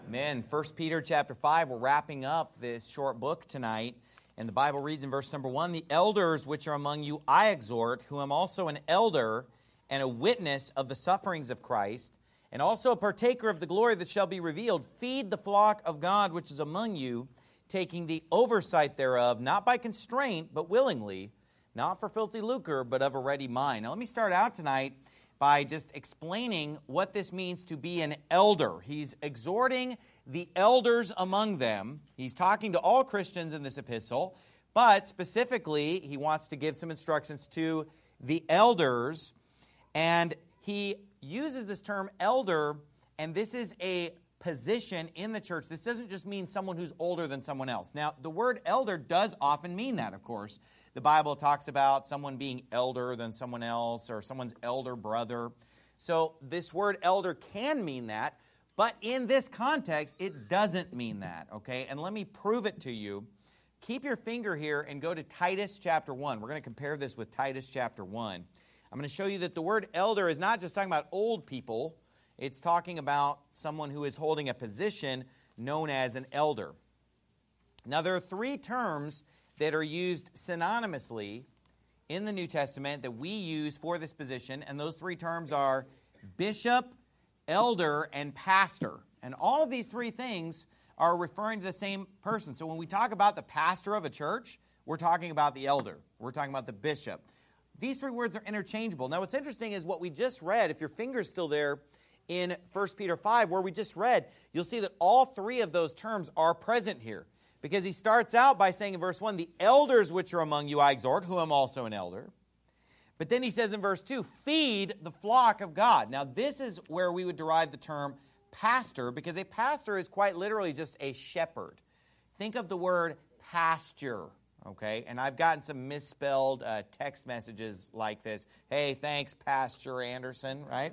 Amen. 1 Peter chapter 5, we're wrapping up this short book tonight. And the Bible reads in verse number 1, "The elders which are among you I exhort, who am also an elder and a witness of the sufferings of Christ, and also a partaker of the glory that shall be revealed. Feed the flock of God which is among you, taking the oversight thereof, not by constraint, but willingly, not for filthy lucre, but of a ready mind." Now let me start out tonight by just explaining what this means to be an elder. He's exhorting the elders among them. He's talking to all Christians in this epistle, but specifically, he wants to give some instructions to the elders. And he uses this term elder, and this is a position in the church. This doesn't just mean someone who's older than someone else. Now, the word elder does often mean that, of course. The Bible talks about someone being elder than someone else, or someone's elder brother. So this word elder can mean that, but in this context, it doesn't mean that, okay? And let me prove it to you. Keep your finger here and go to Titus chapter 1. We're going to compare this with Titus chapter 1. I'm going to show you that the word elder is not just talking about old people. It's talking about someone who is holding a position known as an elder. Now, there are three terms that are used synonymously in the New Testament that we use for this position, and those three terms are bishop, elder, and pastor. And all of these three things are referring to the same person. So when we talk about the pastor of a church, we're talking about the elder. We're talking about the bishop. These three words are interchangeable. Now, what's interesting is what we just read, if your finger's still there, in 1 Peter 5, where we just read, you'll see that all three of those terms are present here. Because he starts out by saying in verse 1, "The elders which are among you I exhort, who am also an elder." But then he says in verse 2, "Feed the flock of God." Now this is where we would derive the term pastor, because a pastor is quite literally just a shepherd. Think of the word pasture, okay? And I've gotten some misspelled text messages like this. "Hey, thanks, Pastor Anderson," right?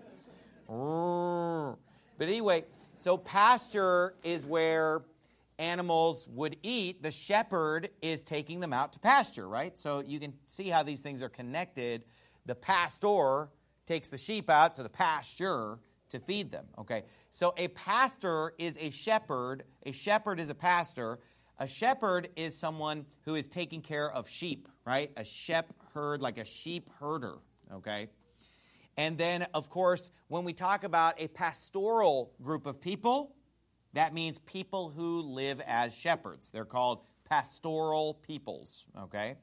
But anyway, so pasture is where animals would eat. The shepherd is taking them out to pasture, right? So you can see how these things are connected. The pastor takes the sheep out to the pasture to feed them, okay? So a pastor is a shepherd is a pastor. A shepherd is someone who is taking care of sheep, right? A shepherd, like a sheep herder, okay? And then, of course, when we talk about a pastoral group of people, that means people who live as shepherds. They're called pastoral peoples, okay?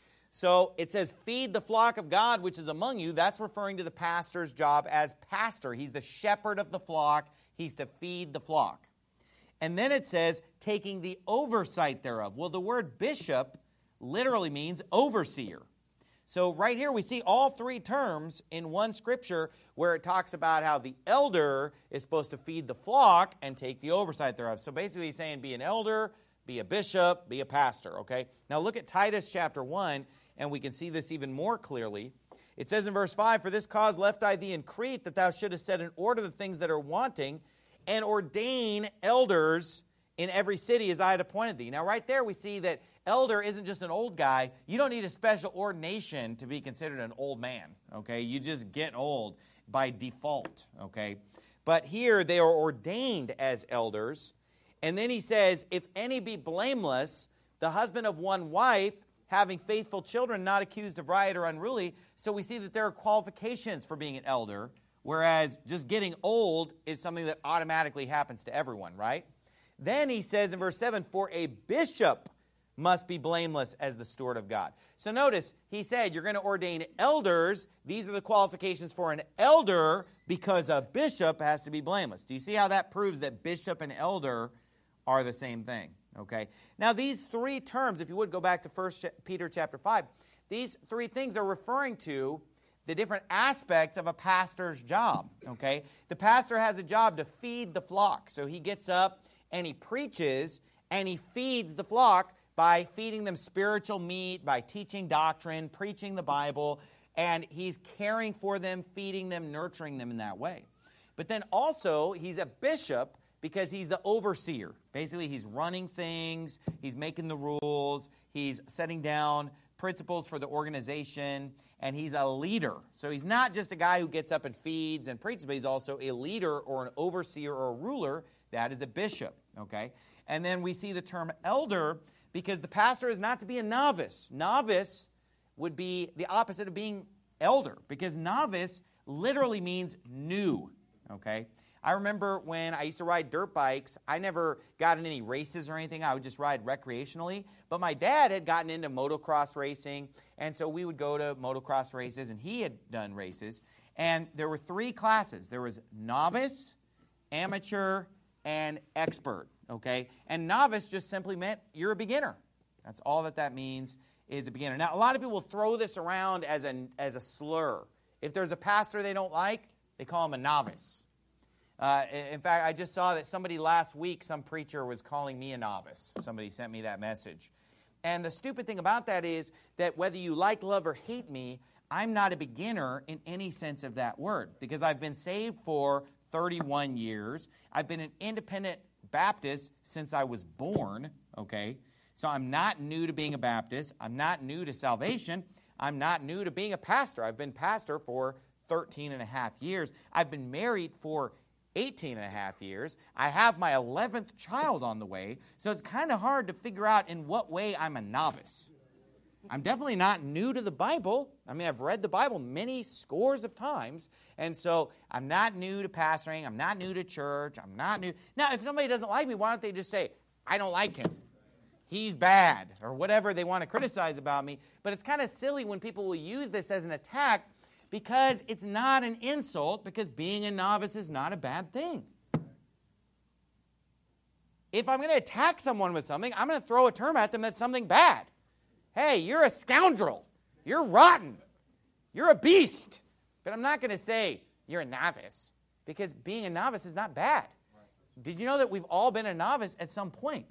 So it says, "Feed the flock of God which is among you." That's referring to the pastor's job as pastor. He's the shepherd of the flock. He's to feed the flock. And then it says, "taking the oversight thereof." Well, the word bishop literally means overseer. So right here we see all three terms in one scripture where it talks about how the elder is supposed to feed the flock and take the oversight thereof. So basically he's saying be an elder, be a bishop, be a pastor, okay? Now look at Titus chapter 1, and we can see this even more clearly. It says in verse 5, "For this cause left I thee in Crete, that thou shouldest set in order the things that are wanting, and ordain elders in every city as I had appointed thee." Now right there we see that elder isn't just an old guy. You don't need a special ordination to be considered an old man, okay? You just get old by default, okay? But here they are ordained as elders. And then he says, "If any be blameless, the husband of one wife, having faithful children, not accused of riot or unruly." So we see that there are qualifications for being an elder, whereas just getting old is something that automatically happens to everyone, right? Then he says in verse 7, "For a bishop must be blameless as the steward of God." So notice, he said you're going to ordain elders. These are the qualifications for an elder, because a bishop has to be blameless. Do you see how that proves that bishop and elder are the same thing? Okay. Now these three terms, if you would go back to 1 Peter chapter 5, these three things are referring to the different aspects of a pastor's job. Okay. The pastor has a job to feed the flock. So he gets up and he preaches and he feeds the flock by feeding them spiritual meat, by teaching doctrine, preaching the Bible, and he's caring for them, feeding them, nurturing them in that way. But then also, he's a bishop because he's the overseer. Basically, he's running things, he's making the rules, he's setting down principles for the organization, and he's a leader. So he's not just a guy who gets up and feeds and preaches, but he's also a leader or an overseer or a ruler. That is a bishop, okay? And then we see the term elder because the pastor is not to be a novice. Novice would be the opposite of being elder because novice literally means new, okay? I remember when I used to ride dirt bikes, I never got in any races or anything. I would just ride recreationally. But my dad had gotten into motocross racing, and so we would go to motocross races, and he had done races. And there were 3 classes. There was novice, amateur, and expert, okay? And novice just simply meant you're a beginner. That's all that means is a beginner. Now, a lot of people throw this around as a slur. If there's a pastor they don't like, they call him a novice. In fact, I just saw that somebody last week, some preacher was calling me a novice. Somebody sent me that message. And the stupid thing about that is that whether you like, love, or hate me, I'm not a beginner in any sense of that word because I've been saved for 31 years. I've been an independent Baptist since I was born, okay? So I'm not new to being a Baptist. I'm not new to salvation. I'm not new to being a pastor. I've been pastor for 13 and a half years. I've been married for 18 and a half years. I have my 11th child on the way, so it's kind of hard to figure out in what way I'm a novice. I'm definitely not new to the Bible. I mean, I've read the Bible many scores of times, and so I'm not new to pastoring. I'm not new to church. I'm not new. Now, if somebody doesn't like me, why don't they just say, I don't like him. He's bad, or whatever they want to criticize about me. But it's kind of silly when people will use this as an attack because it's not an insult, because being a novice is not a bad thing. If I'm going to attack someone with something, I'm going to throw a term at them that's something bad. Hey, you're a scoundrel. You're rotten. You're a beast. But I'm not going to say you're a novice, because being a novice is not bad. Did you know that we've all been a novice at some point?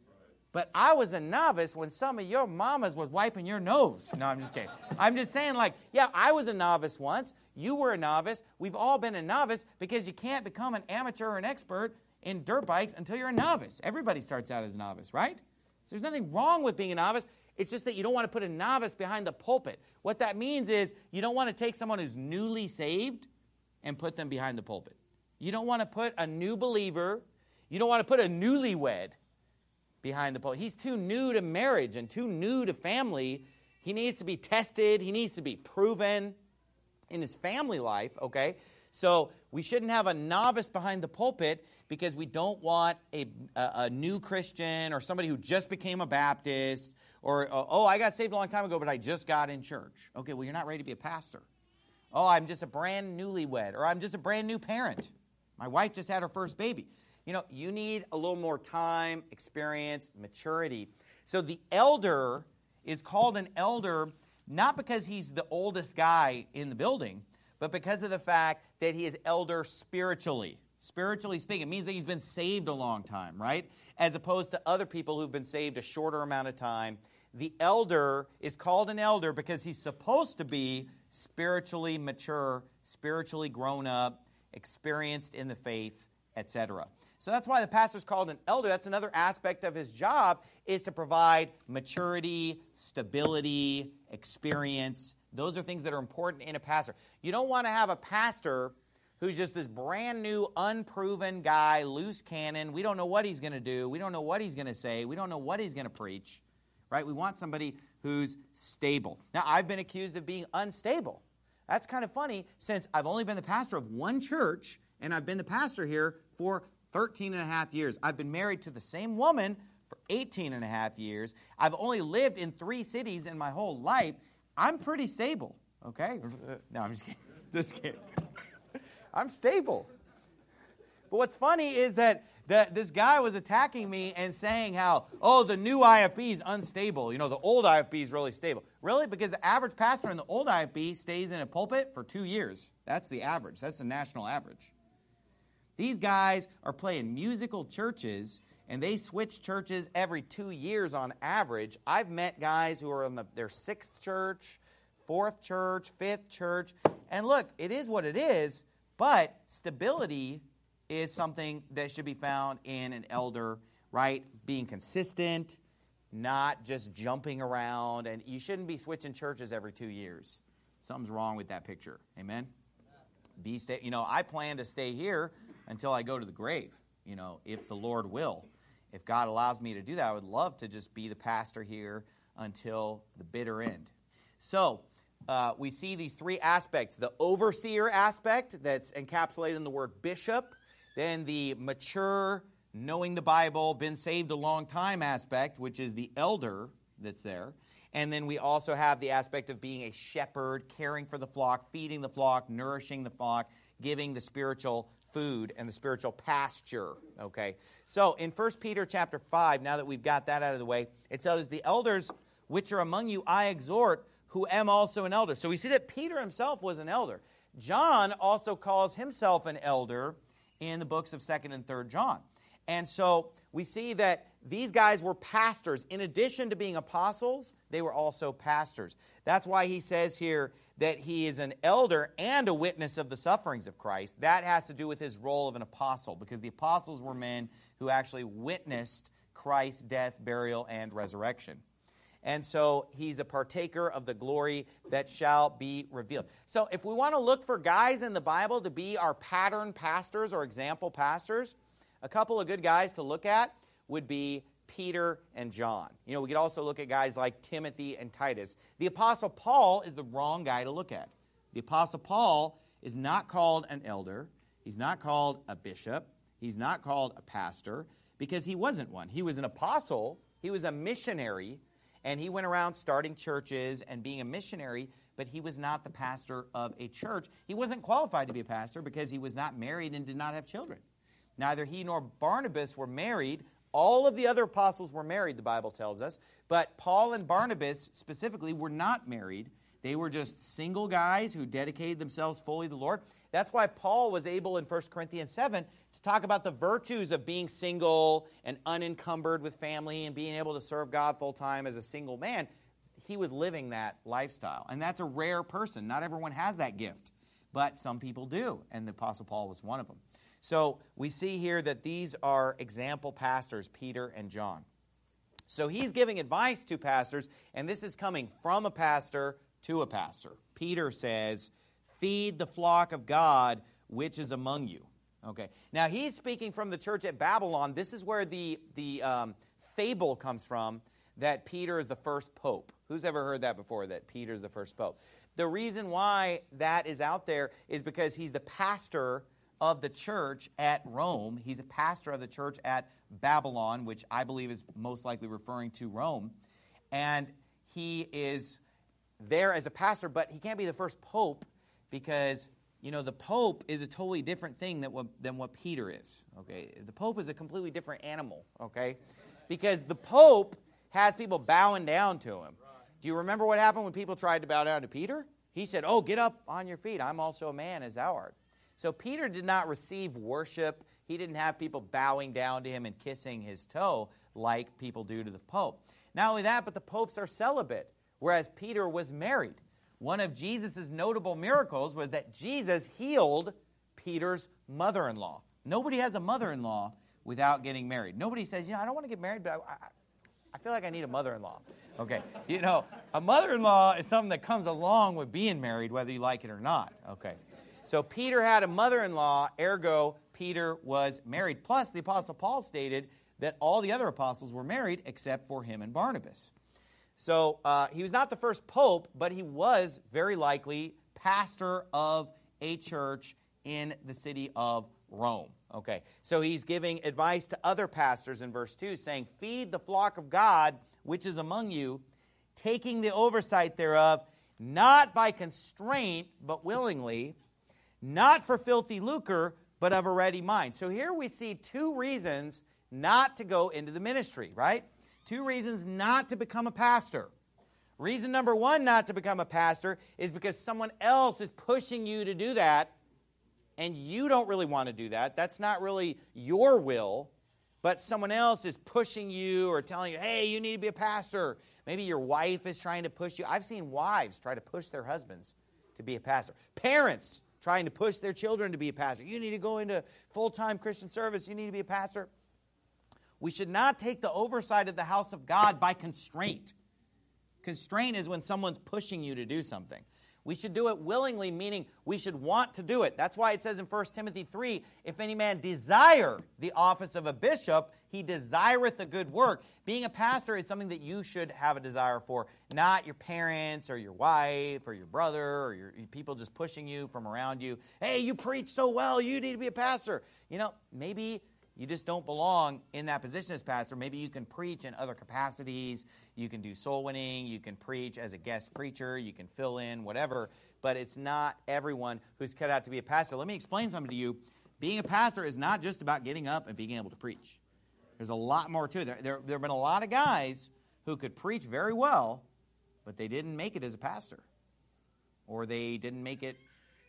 But I was a novice when some of your mamas was wiping your nose. No, I'm just kidding. I'm just saying, yeah, I was a novice once. You were a novice. We've all been a novice because you can't become an amateur or an expert in dirt bikes until you're a novice. Everybody starts out as a novice, right? So there's nothing wrong with being a novice. It's just that you don't want to put a novice behind the pulpit. What that means is you don't want to take someone who's newly saved and put them behind the pulpit. You don't want to put a new believer, you don't want to put a newlywed behind the pulpit. He's too new to marriage and too new to family. He needs to be tested. He needs to be proven in his family life, okay? So we shouldn't have a novice behind the pulpit because we don't want a new Christian or somebody who just became a Baptist or, I got saved a long time ago, but I just got in church. Okay, well, you're not ready to be a pastor. Oh, I'm just a brand newlywed, or I'm just a brand new parent. My wife just had her first baby. You know, you need a little more time, experience, maturity. So the elder is called an elder not because he's the oldest guy in the building, but because of the fact that he is elder spiritually. Spiritually speaking, it means that he's been saved a long time, right? As opposed to other people who've been saved a shorter amount of time. The elder is called an elder because he's supposed to be spiritually mature, spiritually grown up, experienced in the faith, etc. So that's why the pastor's called an elder. That's another aspect of his job, is to provide maturity, stability, experience. Those are things that are important in a pastor. You don't want to have a pastor who's just this brand new, unproven guy, loose cannon. We don't know what he's going to do. We don't know what he's going to say. We don't know what he's going to preach, right? We want somebody who's stable. Now, I've been accused of being unstable. That's kind of funny, since I've only been the pastor of one church, and I've been the pastor here for 13 and a half years. I've been married to the same woman for 18 and a half years. I've only lived in 3 cities in my whole life. I'm pretty stable, okay? No, I'm just kidding. Just kidding. I'm stable. But what's funny is that this guy was attacking me and saying how, the new IFB is unstable. You know, the old IFB is really stable. Really? Because the average pastor in the old IFB stays in a pulpit for 2 years. That's the average. That's the national average. These guys are playing musical churches, and they switch churches every 2 years on average. I've met guys who are in their 6th church, 4th church, 5th church. And look, it is what it is, but stability is something that should be found in an elder, right? Being consistent, not just jumping around, and you shouldn't be switching churches every 2 years. Something's wrong with that picture. Amen? I plan to stay here until I go to the grave, if the Lord will. If God allows me to do that, I would love to just be the pastor here until the bitter end. So, we see these three aspects. The overseer aspect that's encapsulated in the word bishop. Then the mature, knowing the Bible, been saved a long time aspect, which is the elder that's there. And then we also have the aspect of being a shepherd, caring for the flock, feeding the flock, nourishing the flock, giving the spiritual food and the spiritual pasture. Okay. So in 1 Peter chapter 5, now that we've got that out of the way, it says, the elders which are among you I exhort, who am also an elder. So we see that Peter himself was an elder. John also calls himself an elder in the books of 2nd and 3rd John. And so we see that these guys were pastors. In addition to being apostles, they were also pastors. That's why he says here that he is an elder and a witness of the sufferings of Christ. That has to do with his role of an apostle, because the apostles were men who actually witnessed Christ's death, burial, and resurrection. And so he's a partaker of the glory that shall be revealed. So if we want to look for guys in the Bible to be our pattern pastors or example pastors, a couple of good guys to look at would be Peter and John. We could also look at guys like Timothy and Titus. The Apostle Paul is the wrong guy to look at. The Apostle Paul is not called an elder. He's not called a bishop. He's not called a pastor, because he wasn't one. He was an apostle. He was a missionary. And he went around starting churches and being a missionary, but he was not the pastor of a church. He wasn't qualified to be a pastor because he was not married and did not have children. Neither he nor Barnabas were married. All of the other apostles were married, the Bible tells us. But Paul and Barnabas specifically were not married. They were just single guys who dedicated themselves fully to the Lord. That's why Paul was able in 1 Corinthians 7 to talk about the virtues of being single and unencumbered with family and being able to serve God full time as a single man. He was living that lifestyle. And that's a rare person. Not everyone has that gift, but some people do. And the Apostle Paul was one of them. So we see here that these are example pastors, Peter and John. So he's giving advice to pastors, and this is coming from a pastor to a pastor. Peter says, feed the flock of God which is among you. Okay. Now he's speaking from the church at Babylon. This is where the fable comes from that Peter is the first pope. Who's ever heard that before, that Peter's the first pope? The reason why that is out there is because he's the pastor of the church at Rome. He's the pastor of the church at Babylon, which I believe is most likely referring to Rome. And he is there as a pastor, but he can't be the first pope because, the pope is a totally different thing than what Peter is. Okay, the pope is a completely different animal. Okay, because the pope has people bowing down to him. Do you remember what happened when people tried to bow down to Peter? He said, "Oh, get up on your feet. I'm also a man as thou art." So Peter did not receive worship. He didn't have people bowing down to him and kissing his toe like people do to the pope. Not only that, but the popes are celibate, whereas Peter was married. One of Jesus' notable miracles was that Jesus healed Peter's mother-in-law. Nobody has a mother-in-law without getting married. Nobody says, I don't want to get married, but I feel like I need a mother-in-law. Okay, a mother-in-law is something that comes along with being married, whether you like it or not. Okay, so Peter had a mother-in-law, ergo Peter was married. Plus, the Apostle Paul stated that all the other apostles were married except for him and Barnabas. So he was not the first pope, but he was very likely pastor of a church in the city of Rome. Okay, so he's giving advice to other pastors in verse 2, saying, feed the flock of God, which is among you, taking the oversight thereof, not by constraint, but willingly, not for filthy lucre, but of a ready mind. So here we see two reasons not to go into the ministry, right? Two reasons not to become a pastor. Reason number one not to become a pastor is because someone else is pushing you to do that, and you don't really want to do that. That's not really your will, but someone else is pushing you or telling you, hey, you need to be a pastor. Maybe your wife is trying to push you. I've seen wives try to push their husbands to be a pastor. Parents trying to push their children to be a pastor. You need to go into full-time Christian service. You need to be a pastor. We should not take the oversight of the house of God by constraint. Constraint is when someone's pushing you to do something. We should do it willingly, meaning we should want to do it. That's why it says in 1 Timothy 3, if any man desire the office of a bishop, he desireth a good work. Being a pastor is something that you should have a desire for, not your parents or your wife or your brother or your people just pushing you from around you. Hey, you preach so well, you need to be a pastor. You know, maybe you just don't belong in that position as pastor. Maybe you can preach in other capacities. You can do soul winning. You can preach as a guest preacher. You can fill in, whatever. But it's not everyone who's cut out to be a pastor. Let me explain something to you. Being a pastor is not just about getting up and being able to preach. There's a lot more to it. There have been a lot of guys who could preach very well, but they didn't make it as a pastor. Or they didn't make it,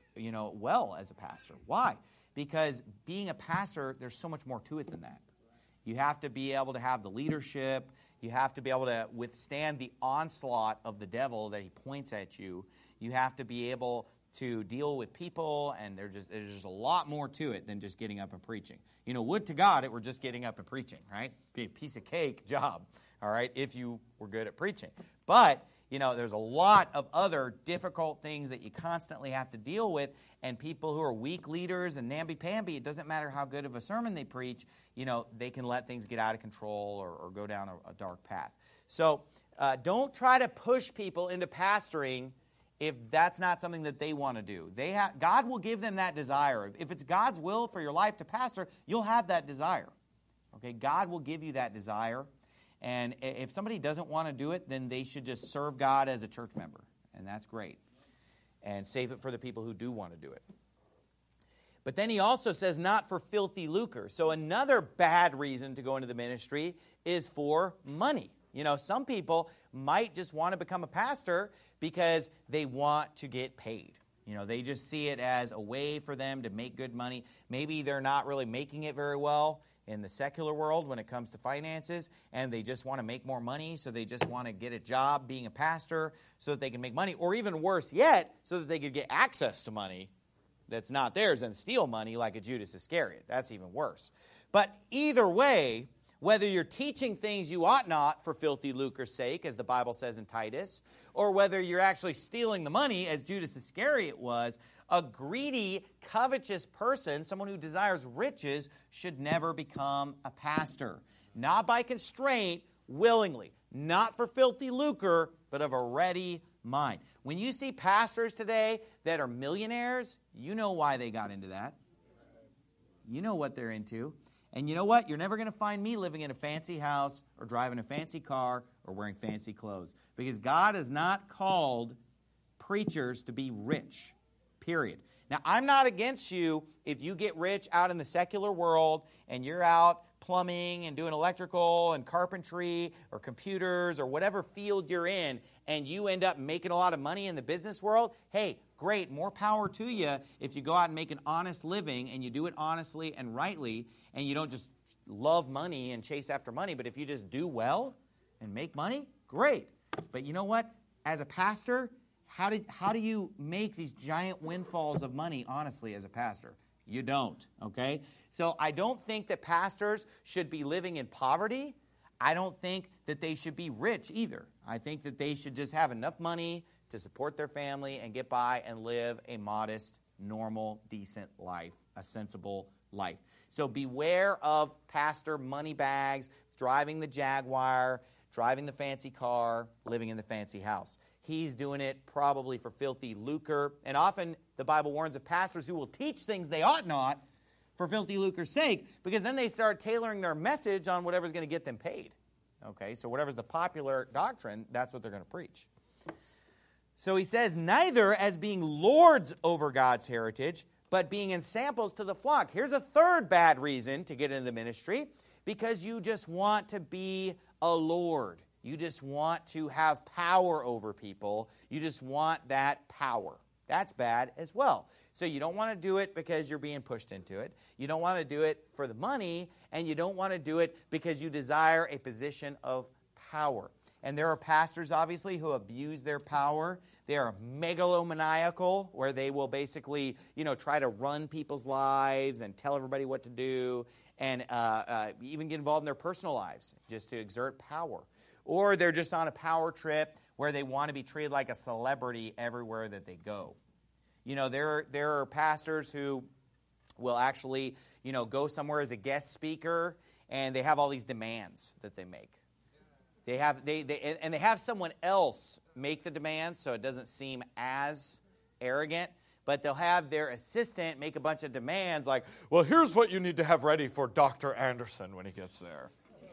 well as a pastor. Why? Because being a pastor, there's so much more to it than that. You have to be able to have the leadership. You have to be able to withstand the onslaught of the devil that he points at you. You have to be able to deal with people, and there's just a lot more to it than just getting up and preaching. Would to God it were just getting up and preaching, right? Be a piece of cake job, all right, if you were good at preaching. But there's a lot of other difficult things that you constantly have to deal with, and people who are weak leaders and namby-pamby, it doesn't matter how good of a sermon they preach, they can let things get out of control or go down a dark path. So don't try to push people into pastoring if that's not something that they want to do. God will give them that desire. If it's God's will for your life to pastor, you'll have that desire. Okay, God will give you that desire. And if somebody doesn't want to do it, then they should just serve God as a church member. And that's great. And save it for the people who do want to do it. But then he also says, not for filthy lucre. So another bad reason to go into the ministry is for money. Some people might just want to become a pastor because they want to get paid. They just see it as a way for them to make good money. Maybe they're not really making it very well in the secular world when it comes to finances, and they just want to make more money, so they just want to get a job being a pastor so that they can make money, or even worse yet, so that they could get access to money that's not theirs and steal money like a Judas Iscariot. That's even worse. But either way, whether you're teaching things you ought not for filthy lucre's sake, as the Bible says in Titus, or whether you're actually stealing the money, as Judas Iscariot was, a greedy, covetous person, someone who desires riches, should never become a pastor. Not by constraint, willingly. Not for filthy lucre, but of a ready mind. When you see pastors today that are millionaires, you know why they got into that. You know what they're into. And you know what? You're never going to find me living in a fancy house or driving a fancy car or wearing fancy clothes. Because God has not called preachers to be rich, period. Now, I'm not against you if you get rich out in the secular world and you're out plumbing and doing electrical and carpentry or computers or whatever field you're in, and you end up making a lot of money in the business world. Hey, great, more power to you if you go out and make an honest living and you do it honestly and rightly, and you don't just love money and chase after money, but if you just do well and make money, great. But you know what? As a pastor, how do you make these giant windfalls of money honestly as a pastor? You don't, okay? So I don't think that pastors should be living in poverty. I don't think that they should be rich either. I think that they should just have enough money to support their family and get by and live a modest, normal, decent life, a sensible life. So beware of pastor money bags, driving the Jaguar, driving the fancy car, living in the fancy house. He's doing it probably for filthy lucre. And often the Bible warns of pastors who will teach things they ought not for filthy lucre's sake, because then they start tailoring their message on whatever's going to get them paid. Okay, so whatever's the popular doctrine, that's what they're going to preach. So he says, neither as being lords over God's heritage, but being ensamples to the flock. Here's a third bad reason to get into the ministry, because you just want to be a lord. You just want to have power over people. You just want that power. That's bad as well. So you don't want to do it because you're being pushed into it. You don't want to do it for the money, and you don't want to do it because you desire a position of power. And there are pastors, obviously, who abuse their power. They are megalomaniacal, where they will basically, try to run people's lives and tell everybody what to do. and even get involved in their personal lives just to exert power. Or they're just on a power trip where they want to be treated like a celebrity everywhere that they go. There are pastors who will actually, go somewhere as a guest speaker, and they have all these demands that they make. They have someone else make the demands so it doesn't seem as arrogant, but they'll have their assistant make a bunch of demands like, well, here's what you need to have ready for Dr. Anderson when he gets there.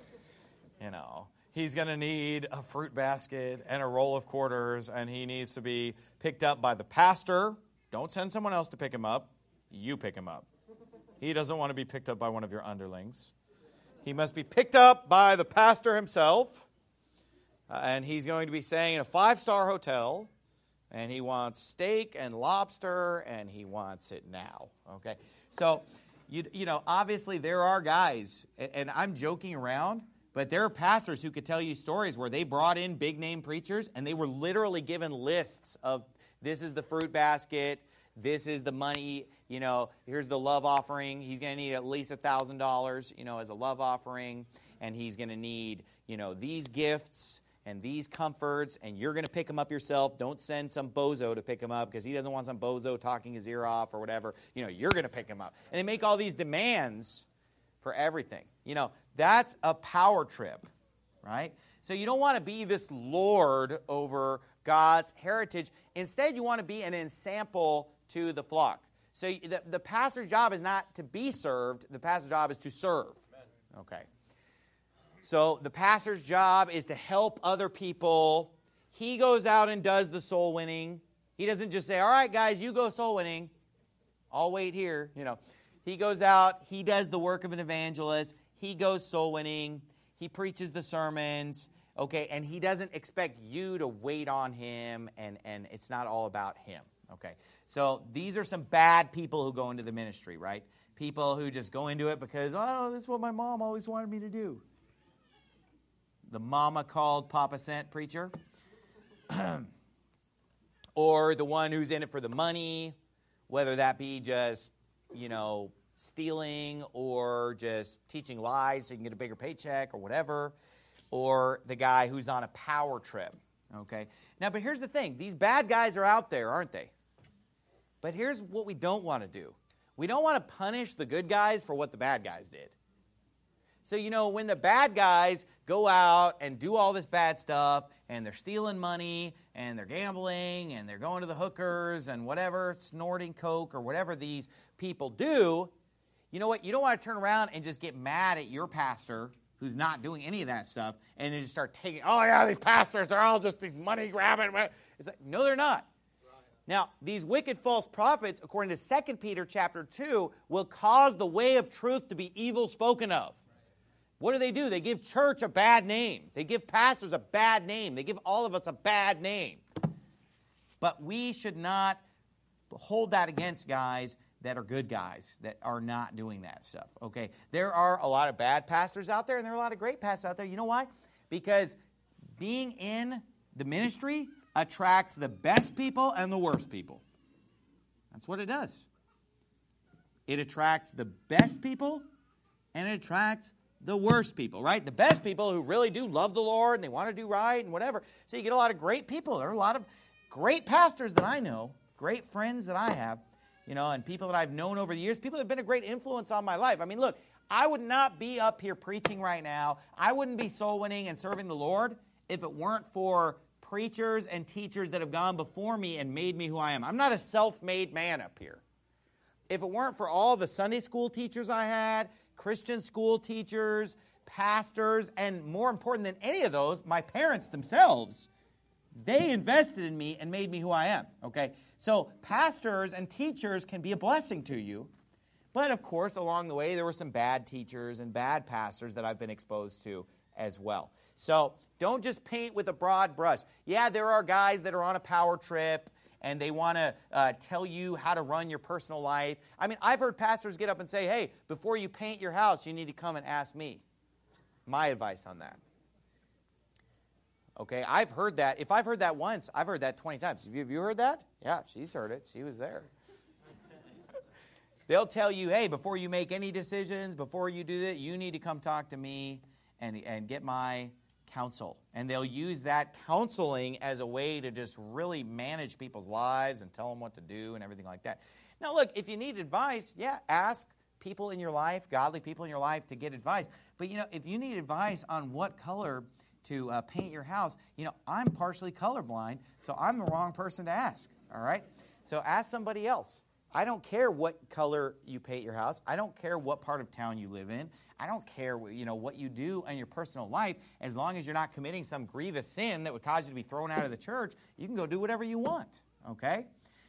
He's going to need a fruit basket and a roll of quarters, and he needs to be picked up by the pastor. Don't send someone else to pick him up. You pick him up. He doesn't want to be picked up by one of your underlings. He must be picked up by the pastor himself. And he's going to be staying in a 5-star hotel, and he wants steak and lobster, and he wants it now. Okay, so obviously there are guys, and I'm joking around, but there are pastors who could tell you stories where they brought in big name preachers, and they were literally given lists of this is the fruit basket, this is the money, here's the love offering. He's going to need at least $1,000, as a love offering, and he's going to need, these gifts and these comforts, and you're going to pick them up yourself. Don't send some bozo to pick him up because he doesn't want some bozo talking his ear off or whatever. You're going to pick him up. And they make all these demands for everything. That's a power trip, right? So you don't want to be this lord over God's heritage. Instead, you want to be an ensample to the flock. So the pastor's job is not to be served. The pastor's job is to serve. Okay. So the pastor's job is to help other people. He goes out and does the soul winning. He doesn't just say, all right, guys, you go soul winning. I'll wait here. He goes out. He does the work of an evangelist. He goes soul winning. He preaches the sermons. Okay, and he doesn't expect you to wait on him, and it's not all about him. Okay, so these are some bad people who go into the ministry, right? People who just go into it because, this is what my mom always wanted me to do. The mama called Papa sent preacher. Or the one who's in it for the money, whether that be just, stealing or just teaching lies so you can get a bigger paycheck or whatever. Or the guy who's on a power trip. Okay. Now, but here's the thing. These bad guys are out there, aren't they? But here's what we don't want to do. We don't want to punish the good guys for what the bad guys did. So, when the bad guys go out and do all this bad stuff, and they're stealing money, and they're gambling, and they're going to the hookers, and whatever, snorting coke, or whatever these people do, you know what? You don't want to turn around and just get mad at your pastor who's not doing any of that stuff, and then just start taking, these pastors, they're all just these money grabbing. It's like, no, they're not. Now, these wicked false prophets, according to 2 Peter chapter 2, will cause the way of truth to be evil spoken of. What do? They give church a bad name. They give pastors a bad name. They give all of us a bad name. But we should not hold that against guys that are good guys, that are not doing that stuff, okay? There are a lot of bad pastors out there, and there are a lot of great pastors out there. You know why? Because being in the ministry attracts the best people and the worst people. That's what it does. It attracts the best people, and it attracts the worst people, right? The best people who really do love the Lord, and they want to do right and whatever. So you get a lot of great people. There are a lot of great pastors that I know, great friends that I have, and people that I've known over the years, people that have been a great influence on my life. I mean, look, I would not be up here preaching right now. I wouldn't be soul winning and serving the Lord if it weren't for preachers and teachers that have gone before me and made me who I am. I'm not a self-made man up here. If it weren't for all the Sunday school teachers I had, Christian school teachers, pastors, and more important than any of those, my parents themselves, they invested in me and made me who I am, okay? So pastors and teachers can be a blessing to you, but of course, along the way, there were some bad teachers and bad pastors that I've been exposed to as well. So don't just paint with a broad brush. Yeah, there are guys that are on a power trip, and they want to tell you how to run your personal life. I mean, I've heard pastors get up and say, hey, before you paint your house, you need to come and ask me my advice on that. Okay, I've heard that. If I've heard that once, I've heard that 20 times. Have you heard that? Yeah, she's heard it. She was there. They'll tell you, hey, before you make any decisions, before you do that, you need to come talk to me and get my counsel. And they'll use that counseling as a way to just really manage people's lives and tell them what to do and everything like that. Now, look, if you need advice, yeah, ask people in your life, godly people in your life, to get advice. But, if you need advice on what color to paint your house, I'm partially colorblind, so I'm the wrong person to ask, all right? So ask somebody else. I don't care what color you paint your house. I don't care what part of town you live in. I don't care what you do in your personal life. As long as you're not committing some grievous sin that would cause you to be thrown out of the church, you can go do whatever you want, okay?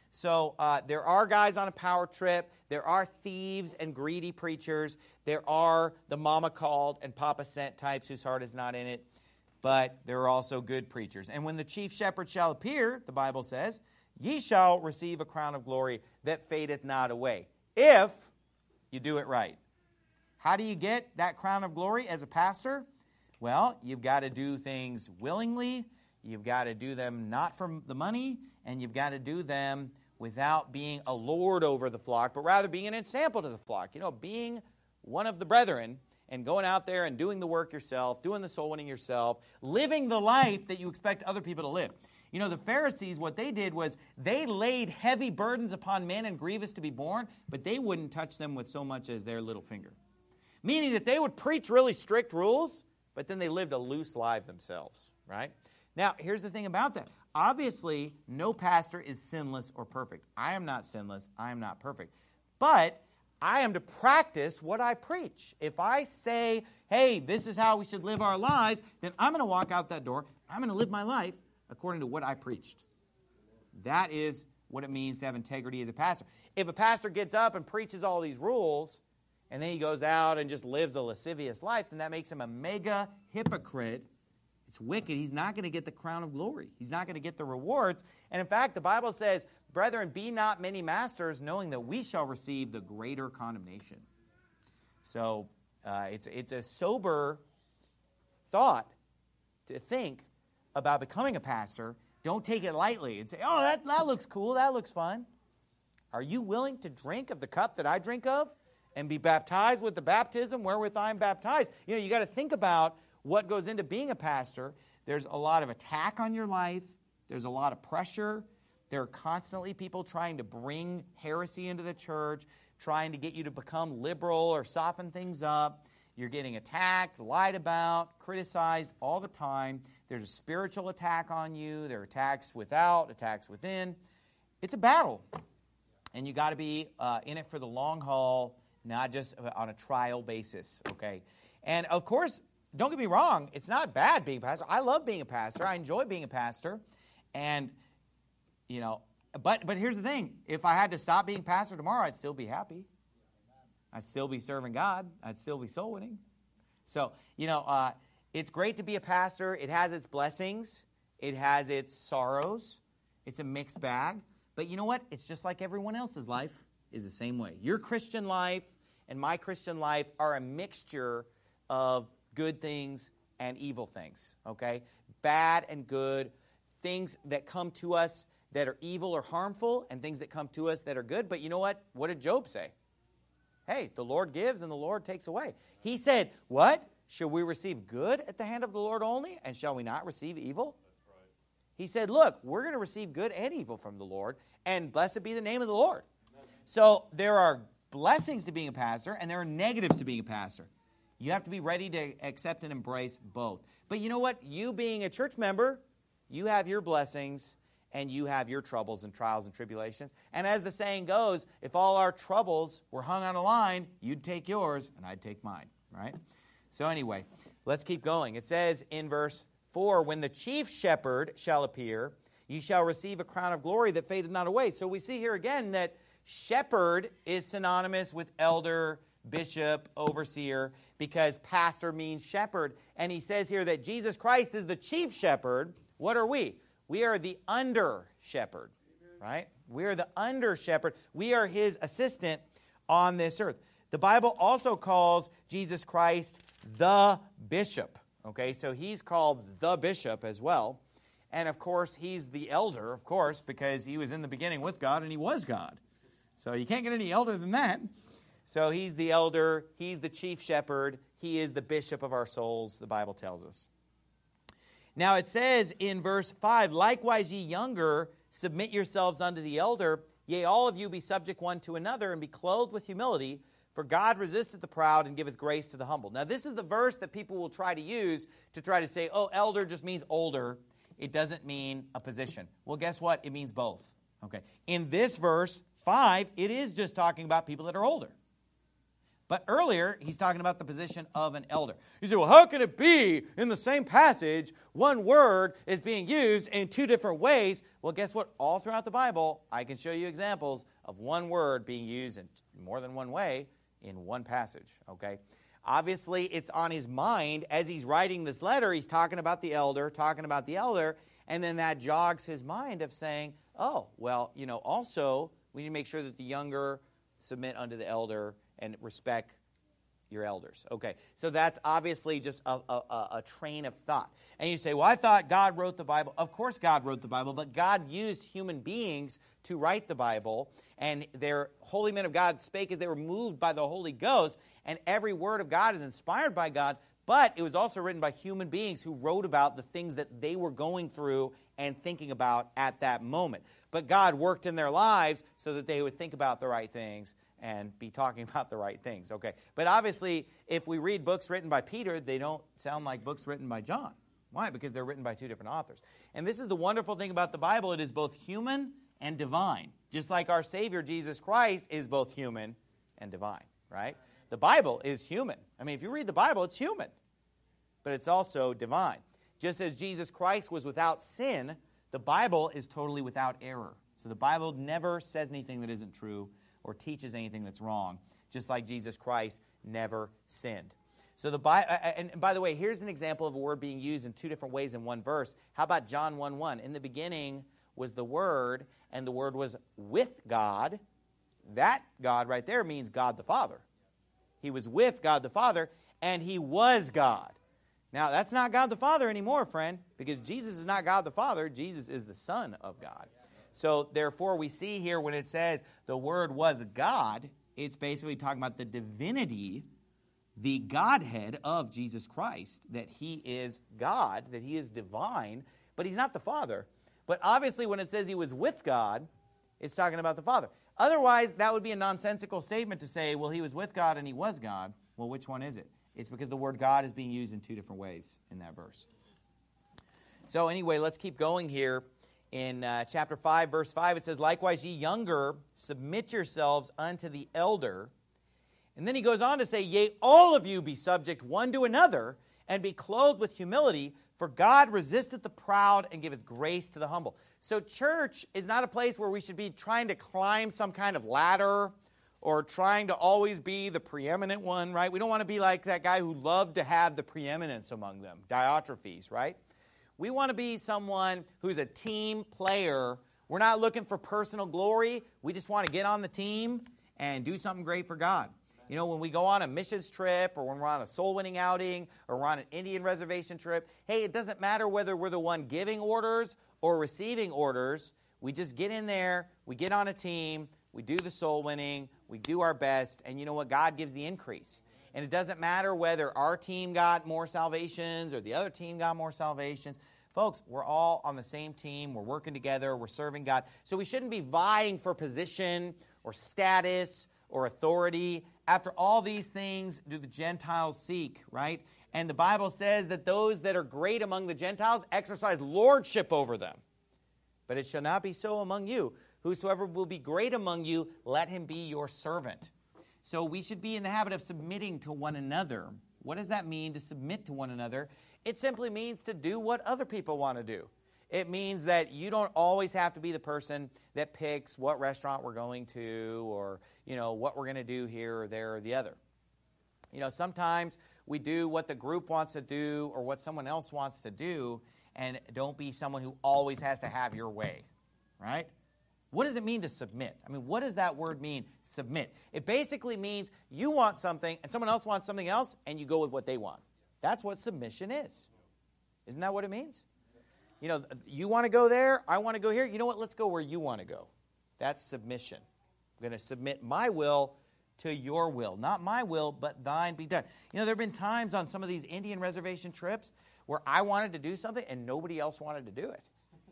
So there are guys on a power trip. There are thieves and greedy preachers. There are the mama called and papa sent types whose heart is not in it. But there are also good preachers. And when the chief shepherd shall appear, the Bible says, ye shall receive a crown of glory that fadeth not away, if you do it right. How do you get that crown of glory as a pastor? Well, you've got to do things willingly. You've got to do them not for the money, and you've got to do them without being a lord over the flock, but rather being an example to the flock. Being one of the brethren and going out there and doing the work yourself, doing the soul winning yourself, living the life that you expect other people to live. The Pharisees, what they did was they laid heavy burdens upon men and grievous to be borne, but they wouldn't touch them with so much as their little finger. Meaning that they would preach really strict rules, but then they lived a loose life themselves, right? Now, here's the thing about that. Obviously, no pastor is sinless or perfect. I am not sinless. I am not perfect. But I am to practice what I preach. If I say, hey, this is how we should live our lives, then I'm going to walk out that door. I'm going to live my life according to what I preached. That is what it means to have integrity as a pastor. If a pastor gets up and preaches all these rules, and then he goes out and just lives a lascivious life, then that makes him a mega hypocrite. It's wicked. He's not going to get the crown of glory. He's not going to get the rewards. And in fact, the Bible says, brethren, be not many masters, knowing that we shall receive the greater condemnation. So it's a sober thought to think about becoming a pastor. Don't take it lightly and say, oh, that looks cool, that looks fun. Are you willing to drink of the cup that I drink of and be baptized with the baptism wherewith I am baptized? You got to think about what goes into being a pastor. There's a lot of attack on your life. There's a lot of pressure. There are constantly people trying to bring heresy into the church, trying to get you to become liberal or soften things up. You're getting attacked, lied about, criticized all the time. There's a spiritual attack on you. There are attacks without, attacks within. It's a battle. And you got to be in it for the long haul, not just on a trial basis, okay? And of course, don't get me wrong, it's not bad being a pastor. I love being a pastor. I enjoy being a pastor. And, but here's the thing. If I had to stop being pastor tomorrow, I'd still be happy. I'd still be serving God. I'd still be soul winning. So, it's great to be a pastor. It has its blessings. It has its sorrows. It's a mixed bag. But you know what? It's just like everyone else's life is the same way. Your Christian life and my Christian life are a mixture of good things and evil things, okay? Bad and good, things that come to us that are evil or harmful, and things that come to us that are good. But you know what? What did Job say? Hey, the Lord gives and the Lord takes away. He said, what? Shall we receive good at the hand of the Lord only, and shall we not receive evil? That's right. He said, look, we're going to receive good and evil from the Lord, and blessed be the name of the Lord. Amen. So there are blessings to being a pastor, and there are negatives to being a pastor. You have to be ready to accept and embrace both. But you know what? You being a church member, you have your blessings, and you have your troubles and trials and tribulations. And as the saying goes, if all our troubles were hung on a line, you'd take yours, and I'd take mine, right? So anyway, let's keep going. It says in verse 4, when the chief shepherd shall appear, ye shall receive a crown of glory that fadeth not away. So we see here again that shepherd is synonymous with elder, bishop, overseer, because pastor means shepherd. And he says here that Jesus Christ is the chief shepherd. What are we? We are the under shepherd, right? We are the under shepherd. We are his assistant on this earth. The Bible also calls Jesus Christ the bishop, okay? So he's called the bishop as well. And of course, he's the elder, of course, because he was in the beginning with God and he was God. So you can't get any elder than that. So he's the elder, he's the chief shepherd, he is the bishop of our souls, the Bible tells us. Now it says in verse 5, likewise ye younger, submit yourselves unto the elder, yea, all of you be subject one to another, and be clothed with humility, for God resisteth the proud and giveth grace to the humble. Now this is the verse that people will try to use to try to say, oh, elder just means older. It doesn't mean a position. Well, guess what? It means both. Okay. In this verse 5, it is just talking about people that are older. But earlier, he's talking about the position of an elder. You say, well, how can it be in the same passage, one word is being used in two different ways? Well, guess what? All throughout the Bible, I can show you examples of one word being used in more than one way in one passage, okay? Obviously, it's on his mind as he's writing this letter. He's talking about the elder, and then that jogs his mind of saying, oh, well, also, we need to make sure that the younger submit unto the elder and respect your elders. Okay, so that's obviously just a train of thought. And you say, well, I thought God wrote the Bible. Of course God wrote the Bible, but God used human beings to write the Bible, and their holy men of God spake as they were moved by the Holy Ghost, and every word of God is inspired by God, but it was also written by human beings who wrote about the things that they were going through and thinking about at that moment. But God worked in their lives so that they would think about the right things and be talking about the right things. Okay, but obviously, if we read books written by Peter, they don't sound like books written by John. Why? Because they're written by two different authors. And this is the wonderful thing about the Bible. It is both human and divine. Just like our Savior, Jesus Christ, is both human and divine, right? The Bible is human. I mean, if you read the Bible, it's human. But it's also divine. Just as Jesus Christ was without sin, the Bible is totally without error. So the Bible never says anything that isn't true or teaches anything that's wrong, just like Jesus Christ never sinned. So and by the way, here's an example of a word being used in two different ways in one verse. How about John 1:1? In the beginning was the Word, and the Word was with God. That God right there means God the Father. He was with God the Father, and He was God. Now, that's not God the Father anymore, friend, because Jesus is not God the Father. Jesus is the Son of God. So, therefore, we see here when it says the Word was God, it's basically talking about the divinity, the Godhead of Jesus Christ, that He is God, that He is divine, but He's not the Father. But obviously, when it says He was with God, it's talking about the Father. Otherwise, that would be a nonsensical statement to say, well, He was with God and He was God. Well, which one is it? It's because the word God is being used in two different ways in that verse. So anyway, let's keep going here. In chapter 5, verse 5, it says, likewise, ye younger, submit yourselves unto the elder. And then he goes on to say, yea, all of you be subject one to another, and be clothed with humility, for God resisteth the proud and giveth grace to the humble. So church is not a place where we should be trying to climb some kind of ladder or trying to always be the preeminent one, right? We don't want to be like that guy who loved to have the preeminence among them, Diotrephes, right? We want to be someone who's a team player. We're not looking for personal glory. We just want to get on the team and do something great for God. You know, when we go on a missions trip or when we're on a soul-winning outing or we're on an Indian reservation trip, hey, it doesn't matter whether we're the one giving orders or receiving orders. We just get in there, we get on a team, we do the soul winning, we do our best, and you know what? God gives the increase. And it doesn't matter whether our team got more salvations or the other team got more salvations. Folks, we're all on the same team. We're working together. We're serving God. So we shouldn't be vying for position or status or authority. After all these things do the Gentiles seek, right? And the Bible says that those that are great among the Gentiles exercise lordship over them. But it shall not be so among you. Whosoever will be great among you, let him be your servant. So we should be in the habit of submitting to one another. What does that mean, to submit to one another? It simply means to do what other people want to do. It means that you don't always have to be the person that picks what restaurant we're going to or, what we're going to do here or there or the other. Sometimes we do what the group wants to do or what someone else wants to do, and don't be someone who always has to have your way, right? What does it mean to submit? I mean, what does that word mean, submit? It basically means you want something and someone else wants something else and you go with what they want. That's what submission is. Isn't that what it means? You want to go there, I want to go here. You know what? Let's go where you want to go. That's submission. I'm going to submit my will to your will. Not my will, but thine be done. You know, there have been times on some of these Indian reservation trips where I wanted to do something and nobody else wanted to do it.